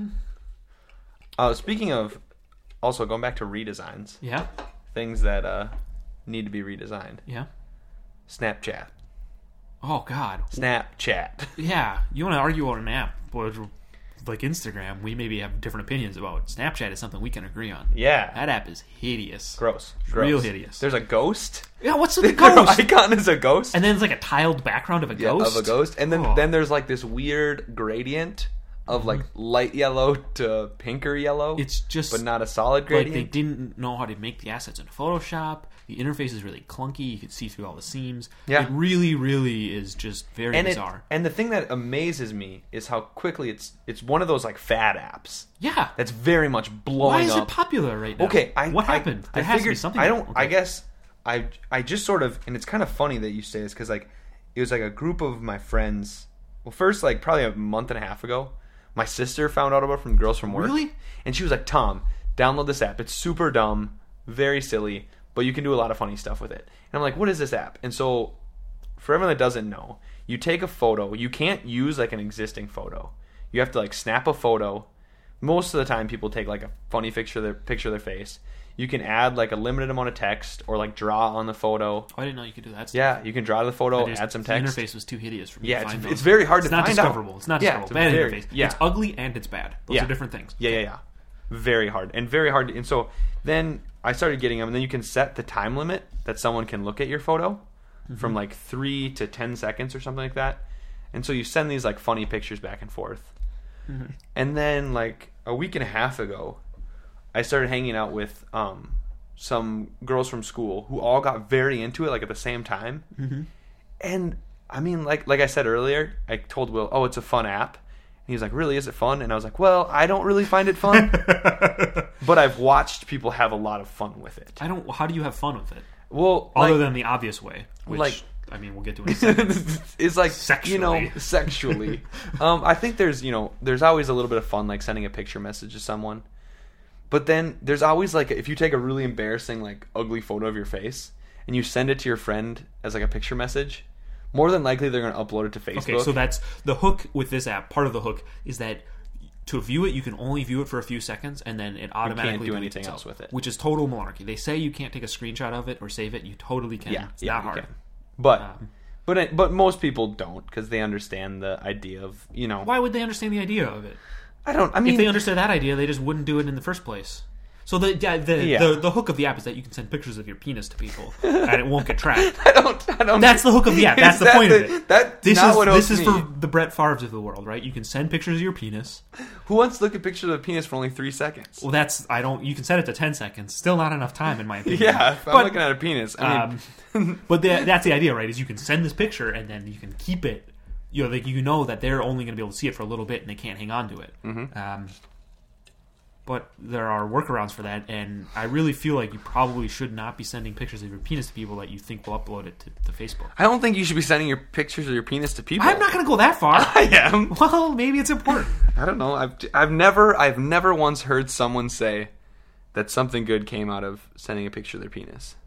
Speaking of, also going back to redesigns. Yeah. Things that need to be redesigned. Yeah. Snapchat. Oh God. Snapchat. Yeah, you want to argue about an app, like Instagram? We maybe have different opinions about. Snapchat is something we can agree on. Yeah. That app is hideous. Gross. Real hideous. There's a ghost. Yeah, what's with the ghost? Their icon is a ghost. And then it's like a tiled background of a ghost. And then there's like this weird gradient of like light yellow to pinker yellow. It's just, but not a solid gradient. Like they didn't know how to make the assets in Photoshop. The interface is really clunky. You can see through all the seams. Yeah. It really, really is just very bizarre. And the thing that amazes me is how quickly it's one of those like fad apps. Yeah. That's very much blowing up. Why is it popular right now? Okay, what happened? There has to be something. I guess I just sort of, and it's kind of funny that you say this because like it was like a group of my friends. Well, first like probably a month and a half ago, my sister found out about it from Girls from Work. Really? And she was like, Tom, download this app. It's super dumb, very silly, but you can do a lot of funny stuff with it. And I'm like, what is this app? And so, for everyone that doesn't know, you take a photo. You can't use like an existing photo. You have to like snap a photo. Most of the time, people take like a funny picture of their face. You can add like a limited amount of text or like draw on the photo. Oh, I didn't know you could do that stuff. Yeah, you can draw to the photo, add some text. The interface was too hideous for me to find. It's very hard to find out. It's not discoverable. It's not discoverable. Bad interface. Yeah. It's ugly and it's bad. Those are different things. Yeah. Very hard. And so then I started getting them, and then you can set the time limit that someone can look at your photo from like 3 to 10 seconds or something like that. And so you send these like funny pictures back and forth. Mm-hmm. And then like a week and a half ago, I started hanging out with some girls from school who all got very into it like at the same time. Mm-hmm. And I mean, like I said earlier, I told Will, oh, it's a fun app. And he was like, really, is it fun? And I was like, well, I don't really find it fun. But I've watched people have a lot of fun with it. How do you have fun with it? Well, other than the obvious way, which I mean, we'll get to in a second. It's like sexually. Sexually. I think there's always a little bit of fun, like sending a picture message to someone. But then there's always like, if you take a really embarrassing, like ugly photo of your face and you send it to your friend as like a picture message, more than likely they're going to upload it to Facebook. Okay, so that's the hook with this app. Part of the hook is that to view it, you can only view it for a few seconds, and then it automatically you can't do anything else with it, which is total malarkey. They say you can't take a screenshot of it or save it. You totally can. It's not hard. But most people don't because they understand the idea of Why would they understand the idea of it? I mean, if they understood that idea, they just wouldn't do it in the first place. So the hook of the app is that you can send pictures of your penis to people and it won't get tracked. I don't. That's the hook of the app. That's the point of it. This is for the Brett Favres of the world, right? You can send pictures of your penis. Who wants to look at pictures of a penis for only 3 seconds? Well, you can set it to 10 seconds. Still not enough time, in my opinion. Yeah, if I'm looking at a penis. I mean, but that's the idea, right? Is you can send this picture and then you can keep it. You know that they're only going to be able to see it for a little bit and they can't hang on to it. Mm-hmm. But there are workarounds for that, and I really feel like you probably should not be sending pictures of your penis to people that you think will upload it to Facebook. I don't think you should be sending your pictures of your penis to people. I'm not going to go that far. I am. Well, maybe it's important. I don't know. I've never once heard someone say that something good came out of sending a picture of their penis.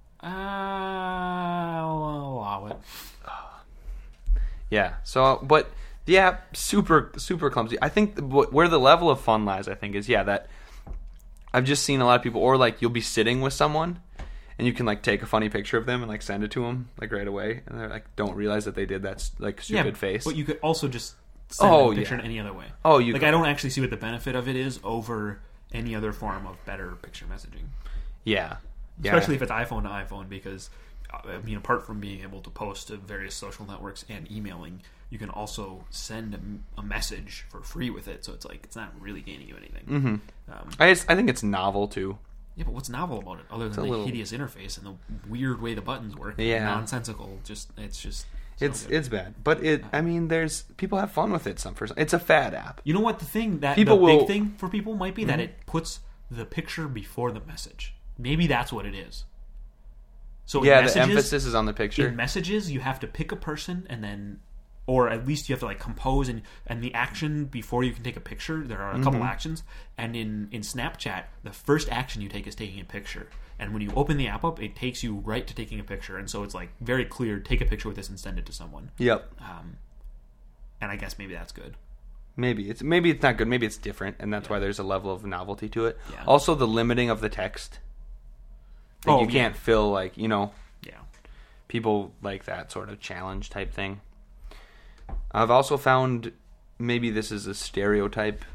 I'll allow it. Yeah. So, but the app super clumsy. I think where the level of fun lies, I think, is that I've just seen a lot of people, or like you'll be sitting with someone and you can like take a funny picture of them and like send it to them like right away, and they're like don't realize that they did that like stupid face. But you could also just send a picture in any other way. Oh, you I don't actually see what the benefit of it is over any other form of better picture messaging. Yeah. Especially if it's iPhone to iPhone, because I mean, apart from being able to post to various social networks and emailing, you can also send a message for free with it. So it's like it's not really gaining you anything. Mm-hmm. I think it's novel too. Yeah, but what's novel about it other than the hideous interface and the weird way the buttons work? Yeah, nonsensical. It's bad. But I mean, there's people have fun with it. It's a fad app. You know what the big thing for people might be that it puts the picture before the message. Maybe that's what it is. So the emphasis is on the picture. In messages, you have to pick a person and then or at least you have to like compose and the action before you can take a picture. There are a couple actions, and in Snapchat, the first action you take is taking a picture. And when you open the app up, it takes you right to taking a picture, and so it's like very clear. Take a picture with this and send it to someone. Yep. And I guess maybe that's good. Maybe it's not good. Maybe it's different, and that's why there's a level of novelty to it. Yeah. Also, the limiting of the text. Like you can't fill like people like that sort of challenge type thing. I've also found, maybe this is a stereotype,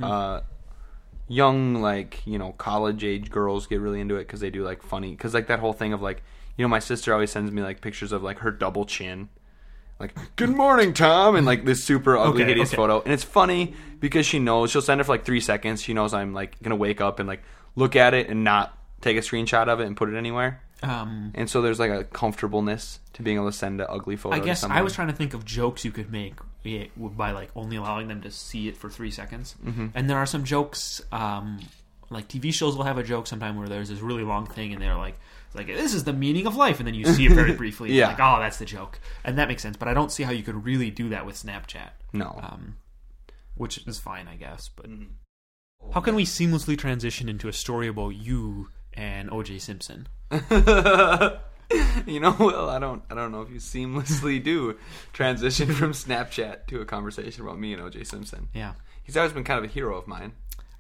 young, like, college age girls get really into it because they do like funny, because like that whole thing of like, my sister always sends me like pictures of like her double chin, like, good morning, Tom, and like this super ugly, hideous photo. And it's funny because she'll send it for like 3 seconds. She knows I'm like going to wake up and like look at it and not take a screenshot of it and put it anywhere. And so there's like a comfortableness to being able to send an ugly photo. I guess I was trying to think of jokes you could make by like only allowing them to see it for 3 seconds. And there are some jokes, like TV shows will have a joke sometime where there's this really long thing and they're like this is the meaning of life, and then you see it very briefly. Yeah. Like, oh, that's the joke, and that makes sense. But I don't see how you could really do that with Snapchat. No, which is fine, I guess. But how can we seamlessly transition into a story about you and O.J. Simpson? Well, I don't know if you seamlessly do transition from Snapchat to a conversation about me and O.J. Simpson. Yeah, he's always been kind of a hero of mine.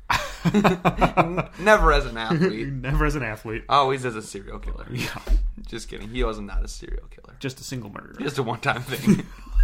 Never as an athlete. Never as an athlete. Always as a serial killer. Yeah. Just kidding. He was not a serial killer. Just a single murderer. Just a one-time thing.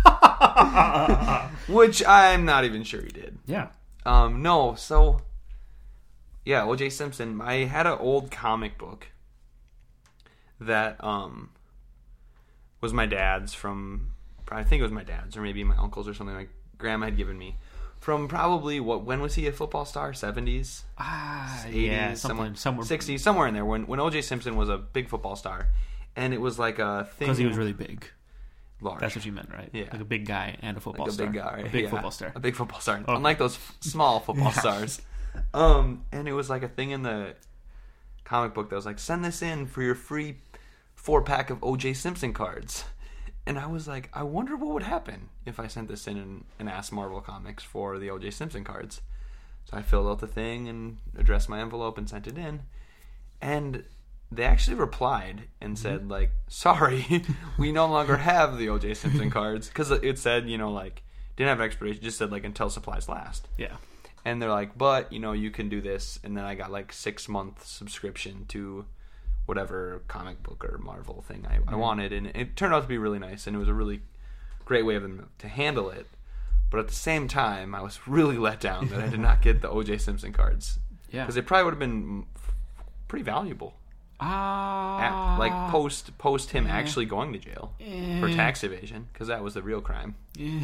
Which I'm not even sure he did. Yeah. No, so... Yeah, O.J. Simpson. I had an old comic book that was my dad's from... I think it was my dad's, or maybe my uncle's or something like Grandma had given me. From probably, when was he a football star? 70s? 80s? Yeah, somewhere. 60s, somewhere in there, when O.J. Simpson was a big football star. And it was like a thing... Because he was really big. Large. That's what you meant, right? Yeah. Like a big guy and a football like star. A big guy. A big football star. A big football star. Okay. Unlike those small football stars. And it was like a thing in the comic book that was like, send this in for your free 4-pack of O.J. Simpson cards. And I was like, I wonder what would happen if I sent this in and asked Marvel Comics for the O.J. Simpson cards. So I filled out the thing and addressed my envelope and sent it in. And they actually replied and said, like, sorry, we no longer have the O.J. Simpson cards. Because it said, like, didn't have an expiration, just said, like, until supplies last. Yeah. And they're like, but, you can do this. And then I got, like, 6-month subscription to whatever comic book or Marvel thing I wanted, and it turned out to be really nice, and it was a really great way of them to handle it. But at the same time, I was really let down that I did not get the O.J. Simpson cards. Yeah, because it probably would have been pretty valuable. Like post him actually going to jail for tax evasion, because that was the real crime.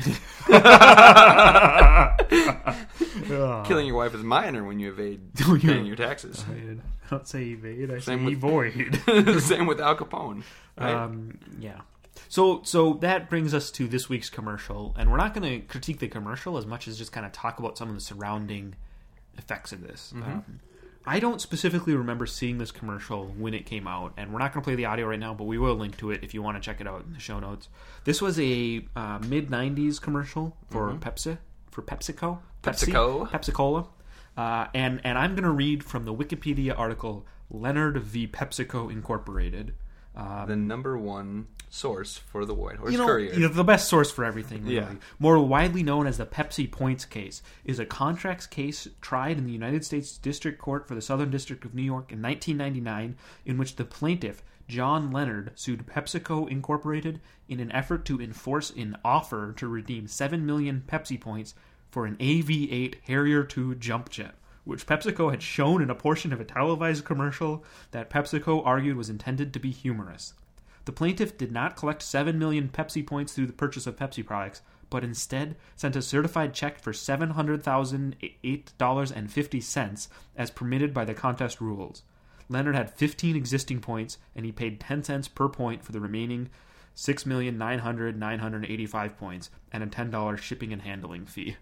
Killing your wife is minor when you evade paying your taxes. I don't say evade, I say avoid. Same with Al Capone. Right? Yeah. So that brings us to this week's commercial, and we're not going to critique the commercial as much as just kind of talk about some of the surrounding effects of this. I don't specifically remember seeing this commercial when it came out, and we're not going to play the audio right now, but we will link to it if you want to check it out in the show notes. This was a mid-90s commercial for PepsiCo. Pepsi-Cola. And I'm going to read from the Wikipedia article, Leonard v. PepsiCo Incorporated. The number one source for the White Horse Courier. The best source for everything, really. Yeah. More widely known as the Pepsi Points case, is a contracts case tried in the United States District Court for the Southern District of New York in 1999, in which the plaintiff, John Leonard, sued PepsiCo Incorporated in an effort to enforce an offer to redeem 7 million Pepsi points for an AV-8 Harrier II jump jet, which PepsiCo had shown in a portion of a televised commercial that PepsiCo argued was intended to be humorous. The plaintiff did not collect 7 million Pepsi points through the purchase of Pepsi products, but instead sent a certified check for $700,008.50 as permitted by the contest rules. Leonard had 15 existing points, and he paid 10 cents per point for the remaining 6,900,985 points and a $10 shipping and handling fee.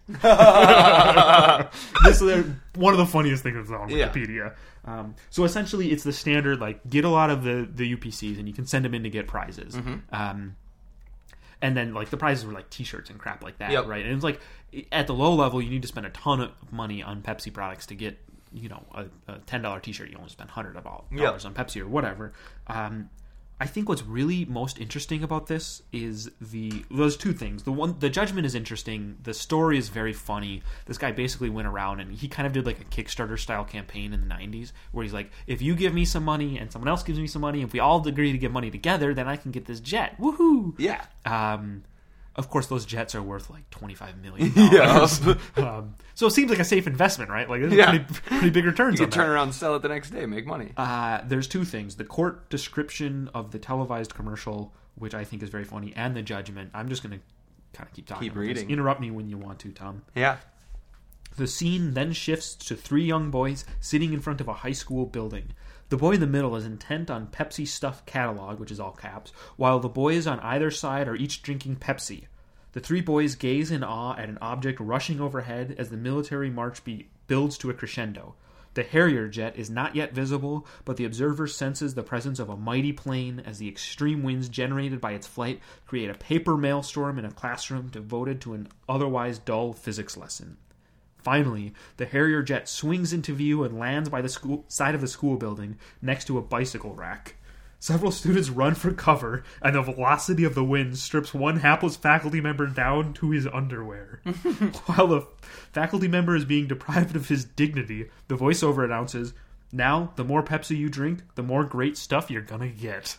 This is one of the funniest things on Wikipedia. So essentially, it's the standard, like, get a lot of the UPCs and you can send them in to get prizes. And then like the prizes were like T-shirts and crap like that, Yep. right? And it's like at the low level, you need to spend a ton of money on Pepsi products to get a $10 T-shirt. You only spend $100 dollars on Pepsi or whatever. I think what's really most interesting about this is those two things. The judgment is interesting. The story is very funny. This guy basically went around and he kind of did like a Kickstarter style campaign in the 90s where he's like, if you give me some money and someone else gives me some money, if we all agree to give money together, then I can get this jet. Woohoo! Yeah. Of course, those jets are worth like $25 million. Yeah. So it seems like a safe investment, right? Like there's pretty big returns. You can turn around and sell it the next day, make money. There's two things: the court description of the televised commercial, which I think is very funny, and the judgment. I'm just going to kind of keep talking. Keep reading. Interrupt me when you want to, Tom. Yeah. The scene then shifts to 3 young boys sitting in front of a high school building. The boy in the middle is intent on Pepsi Stuff catalog, which is all caps, while the boys on either side are each drinking Pepsi. The 3 boys gaze in awe at an object rushing overhead as the military march builds to a crescendo. The Harrier jet is not yet visible, but the observer senses the presence of a mighty plane as the extreme winds generated by its flight create a paper maelstrom in a classroom devoted to an otherwise dull physics lesson. Finally, the Harrier jet swings into view and lands by the side of the school building next to a bicycle rack. Several students run for cover, and the velocity of the wind strips one hapless faculty member down to his underwear. While the faculty member is being deprived of his dignity, the voiceover announces, "Now, the more Pepsi you drink, the more great stuff you're gonna get."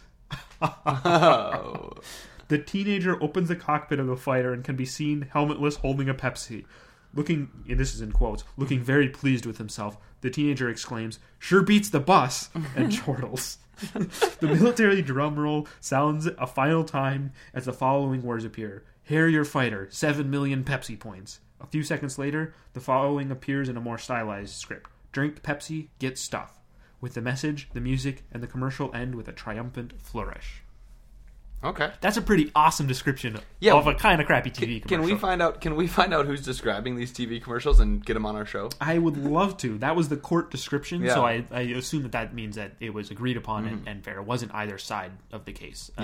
Oh. The teenager opens the cockpit of the fighter and can be seen helmetless holding a Pepsi. Looking, and this is in quotes, looking very pleased with himself, the teenager exclaims, "Sure beats the bus," and chortles. The military drum roll sounds a final time as the following words appear. Harrier fighter, 7 million Pepsi points. A few seconds later, the following appears in a more stylized script. Drink Pepsi, get stuff. With the message, the music, and the commercial end with a triumphant flourish. Okay. That's a pretty awesome description of a kind of crappy TV commercial. Can we find out who's describing these TV commercials and get them on our show? I would love to. That was the court description, so I assume that means that it was agreed upon and fair. It wasn't either side of the case.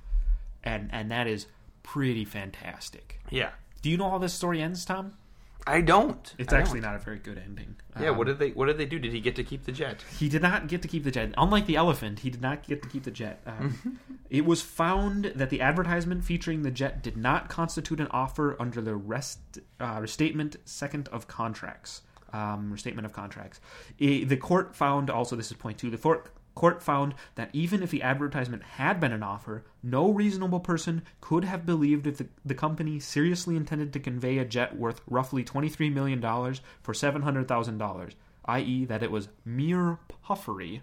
And that is pretty fantastic. Yeah. Do you know how this story ends, Tom? I don't. It's actually not a very good ending. Yeah, what did they do? Did he get to keep the jet? He did not get to keep the jet. Unlike the elephant, he did not get to keep the jet. It was found that the advertisement featuring the jet did not constitute an offer under the Restatement Second of Contracts. Restatement of Contracts. The court found, also this is point 2, the court found that even if the advertisement had been an offer, no reasonable person could have believed if the company seriously intended to convey a jet worth roughly $23 million for $700,000, i.e. that it was mere puffery.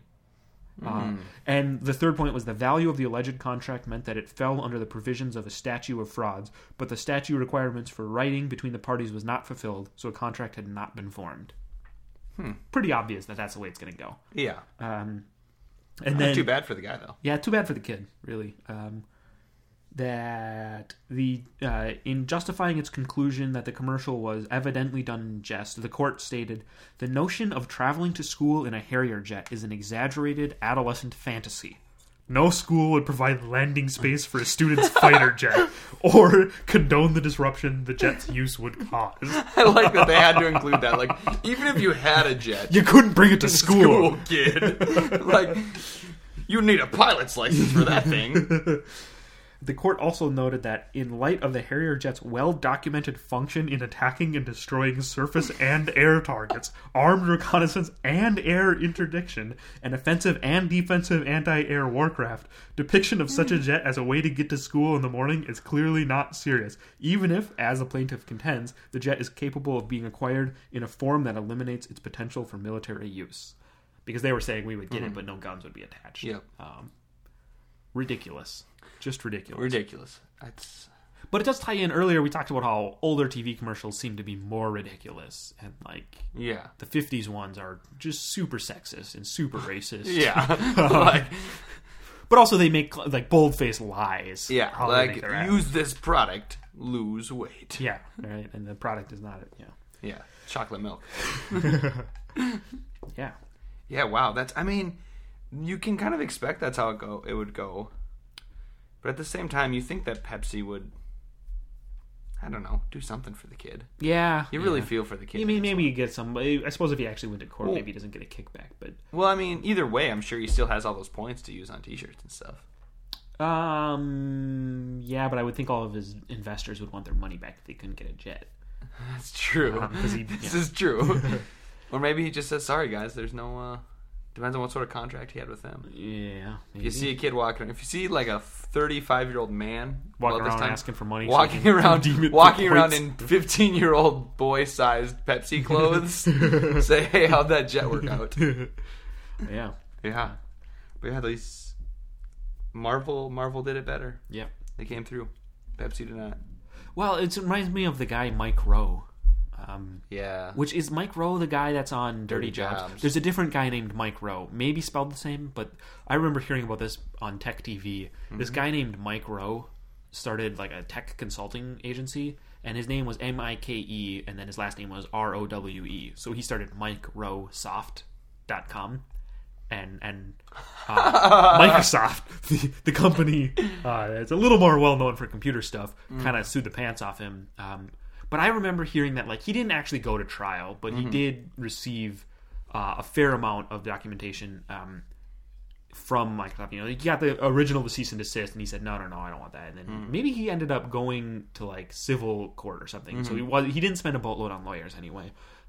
And the third point was the value of the alleged contract meant that it fell under the provisions of a statute of frauds, but the statute requirements for writing between the parties was not fulfilled, so a contract had not been formed. Pretty obvious that that's the way it's going to go. Yeah. And Not too bad for the guy, though. Yeah, too bad for the kid, really. That in justifying its conclusion that the commercial was evidently done in jest, the court stated, "The notion of traveling to school in a Harrier jet is an exaggerated adolescent fantasy. No school would provide landing space for a student's fighter jet or condone the disruption the jet's use would cause." I like that they had to include that. Like, even if you had a jet, you couldn't bring it to school, kid. Like, you need a pilot's license for that thing. The court also noted that, in light of the Harrier jet's well-documented function in attacking and destroying surface and air targets, armed reconnaissance and air interdiction, and offensive and defensive anti-air warcraft, depiction of such a jet as a way to get to school in the morning is clearly not serious, even if, as the plaintiff contends, the jet is capable of being acquired in a form that eliminates its potential for military use. Because they were saying we would get it, but no guns would be attached. Yep. Ridiculous. Just ridiculous. Ridiculous. But it does tie in. Earlier we talked about how older TV commercials seem to be more ridiculous. And, the 50s ones are just super sexist and super racist. Yeah. But also they make, bold-faced lies. Yeah, use this product, lose weight. Yeah, right? And the product is not it, Yeah, chocolate milk. Yeah. Yeah, wow. You can kind of expect that's how it would go. But at the same time, you think that Pepsi would I don't know, do something for the kid. Yeah. You really feel for the kid. Maybe you get some. I suppose if he actually went to court, maybe he doesn't get a kickback. But well, I mean, either way, I'm sure he still has all those points to use on T-shirts and stuff. Yeah, but I would think all of his investors would want their money back if they couldn't get a jet. That's true. This is true. Or maybe he just says, "Sorry, guys, there's no." Depends on what sort of contract he had with them. Yeah. Maybe. If you see a kid walking, if you see like a 35-year-old man walking around asking for money, walking around in 15-year-old boy-sized Pepsi clothes, say, "Hey, how'd that jet work out?" Yeah. But yeah, these Marvel did it better. Yep. They came through. Pepsi did not. Well, it reminds me of the guy Mike Rowe. Yeah. Which is Mike Rowe the guy that's on Dirty Jobs? There's a different guy named Mike Rowe. Maybe spelled the same, but I remember hearing about this on Tech TV. Mm-hmm. This guy named Mike Rowe started like a tech consulting agency, and his name was Mike, and then his last name was Rowe. So he started MikeRoweSoft.com. And Microsoft, the company, it's a little more well known for computer stuff, kind of sued the pants off him. But I remember hearing that like he didn't actually go to trial, but he did receive a fair amount of documentation from Microsoft. You know, he got the original cease and desist, and he said, "No, I don't want that." And then maybe he ended up going to like civil court or something. So he didn't spend a boatload on lawyers anyway.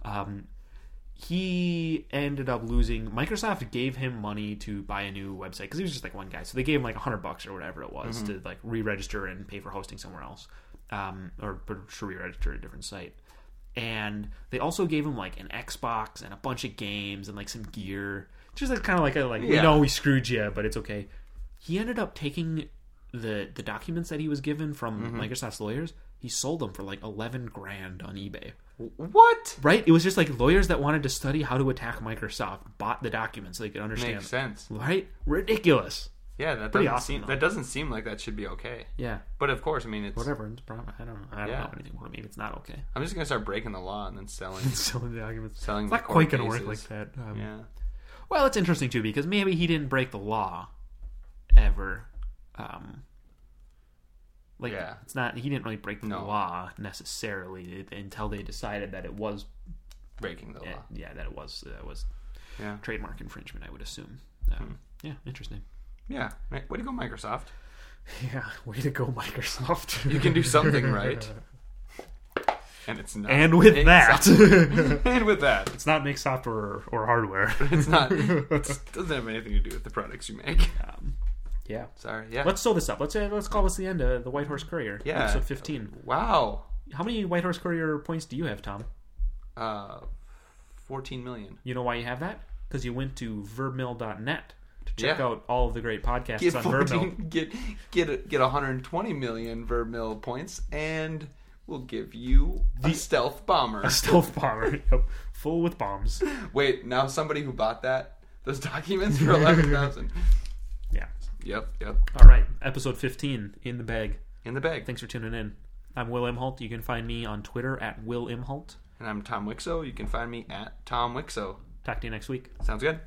He ended up losing. Microsoft gave him money to buy a new website because he was just like one guy. So they gave him like $100 or whatever it was to like re-register and pay for hosting somewhere else, or to re-register a different site. And they also gave him like an Xbox and a bunch of games and like some gear, just like kind of like we know we screwed you, but it's okay. He ended up taking the documents that he was given from Microsoft's lawyers. He sold them for like $11,000 on eBay. What? Right? It was just like lawyers that wanted to study how to attack Microsoft bought the documents so they could understand. Makes sense. Right? Ridiculous. Yeah, that doesn't seem like that should be okay. Yeah. But of course, I mean, it's... Whatever. It's probably, I don't know anything more. Maybe it's not okay. I'm just going to start breaking the law and then selling the documents. Selling it's not quite going to work like that. Yeah. Well, it's interesting, too, because maybe he didn't break the law ever. It's not. He didn't really break the law necessarily until they decided that it was breaking the law. Yeah, that was trademark infringement. I would assume. Yeah, interesting. Yeah, way to go, Microsoft. Yeah, way to go, Microsoft. You can do something right, and it's not. And with that, it's not make software or hardware. It's not. It doesn't have anything to do with the products you make. Yeah. Sorry. Yeah. Let's sew this up. Let's call this the end of the White Horse Courier. Yeah. Episode 15. Wow. How many White Horse Courier points do you have, Tom? 14 million. You know why you have that? Because you went to verbmill.net to check out all of the great podcasts on Verbmill. Get 120 million Verbmill points, and we'll give you a stealth bomber. A stealth bomber, full with bombs. Wait, now somebody who bought those documents for 11,000. Yeah. Yep. All right, episode 15 in the bag. In the bag. Thanks for tuning in. I'm Will Imholt. You can find me on Twitter at Will Imholt. And I'm Tom Wixo. You can find me at Tom Wixo. Talk to you next week. Sounds good.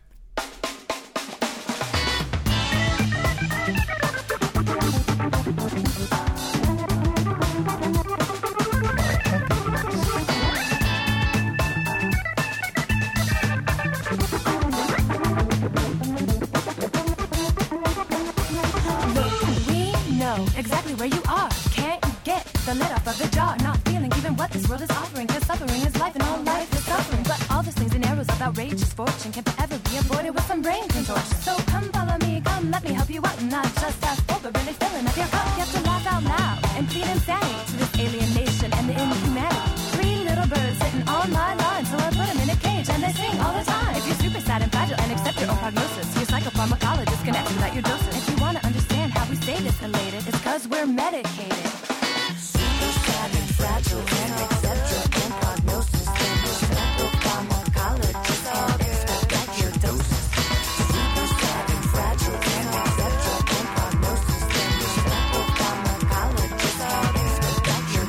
Exactly where you are. Can't get the lid off of the jar. Not feeling even what this world is offering. Cause suffering is life and all life is suffering. But all the slings and arrows of outrageous fortune can forever be avoided with some brain contortion. So come follow me, come let me help you out. Not just ask for, but really filling up your cup. You have to laugh out loud and plead insanity to this alienation and the inhumanity. 3 little birds sitting on my line, so I put them in a cage and they sing all the time. If you're super sad and fragile and accept your own prognosis, your psychopharmacologist can ask you about your doses. If you want to understand how we stay this elated, it's cause we're medicated. Super sad and fragile and accept your own prognosis. Then your psychopharmacologist can expect your doses. Super sad and fragile and accept your own prognosis. Then your psychopharmacologist can expect your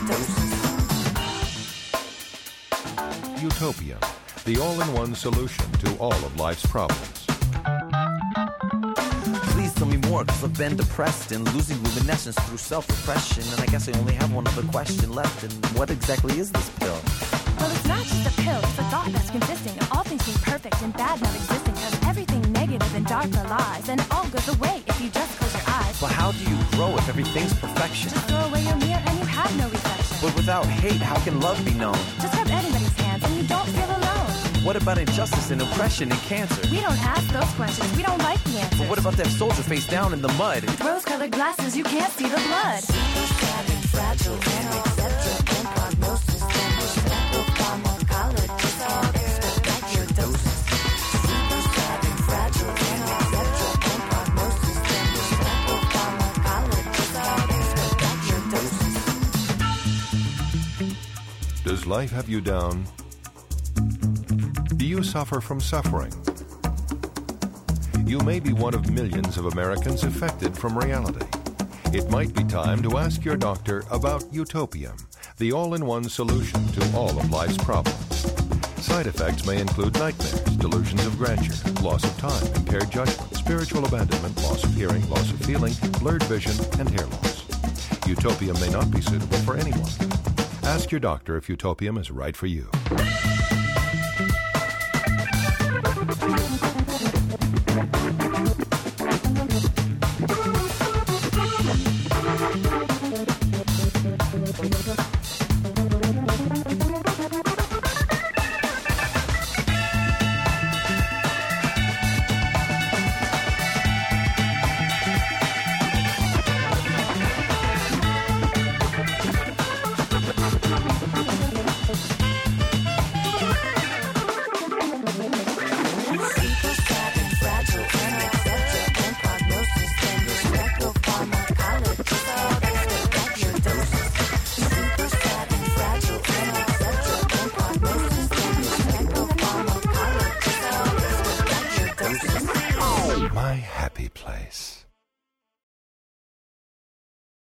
doses. Utopia, the all-in-one solution to all of life's problems. Please tell me more more, cause I've been depressed and losing luminescence through self-repression. And I guess I only have one other question left, and what exactly is this pill? Well, it's not just a pill, it's a thought that's consisting of all things being perfect and bad not existing. Cause everything negative and dark are lies, and it all goes away if you just close your eyes. But how do you grow if everything's perfection? Just throw away your mirror and you have no reflection. But without hate, how can love be known? Just rub anybody's hands and you don't feel alone. What about injustice and oppression and cancer? We don't ask those questions, we don't like the answers. But what about that soldier face down in the mud? With rose-colored glasses, you can't see the blood. Super sad and fragile, can't accept your own prognosis. Then you sample pharmacologists can't expect your doses. Super sad and fragile, can't accept your own prognosis. Then you sample pharmacologists can't expect your doses. Does life have you down? Do you suffer from suffering? You may be one of millions of Americans affected from reality. It might be time to ask your doctor about Utopium, the all-in-one solution to all of life's problems. Side effects may include nightmares, delusions of grandeur, loss of time, impaired judgment, spiritual abandonment, loss of hearing, loss of feeling, blurred vision, and hair loss. Utopium may not be suitable for anyone. Ask your doctor if Utopium is right for you.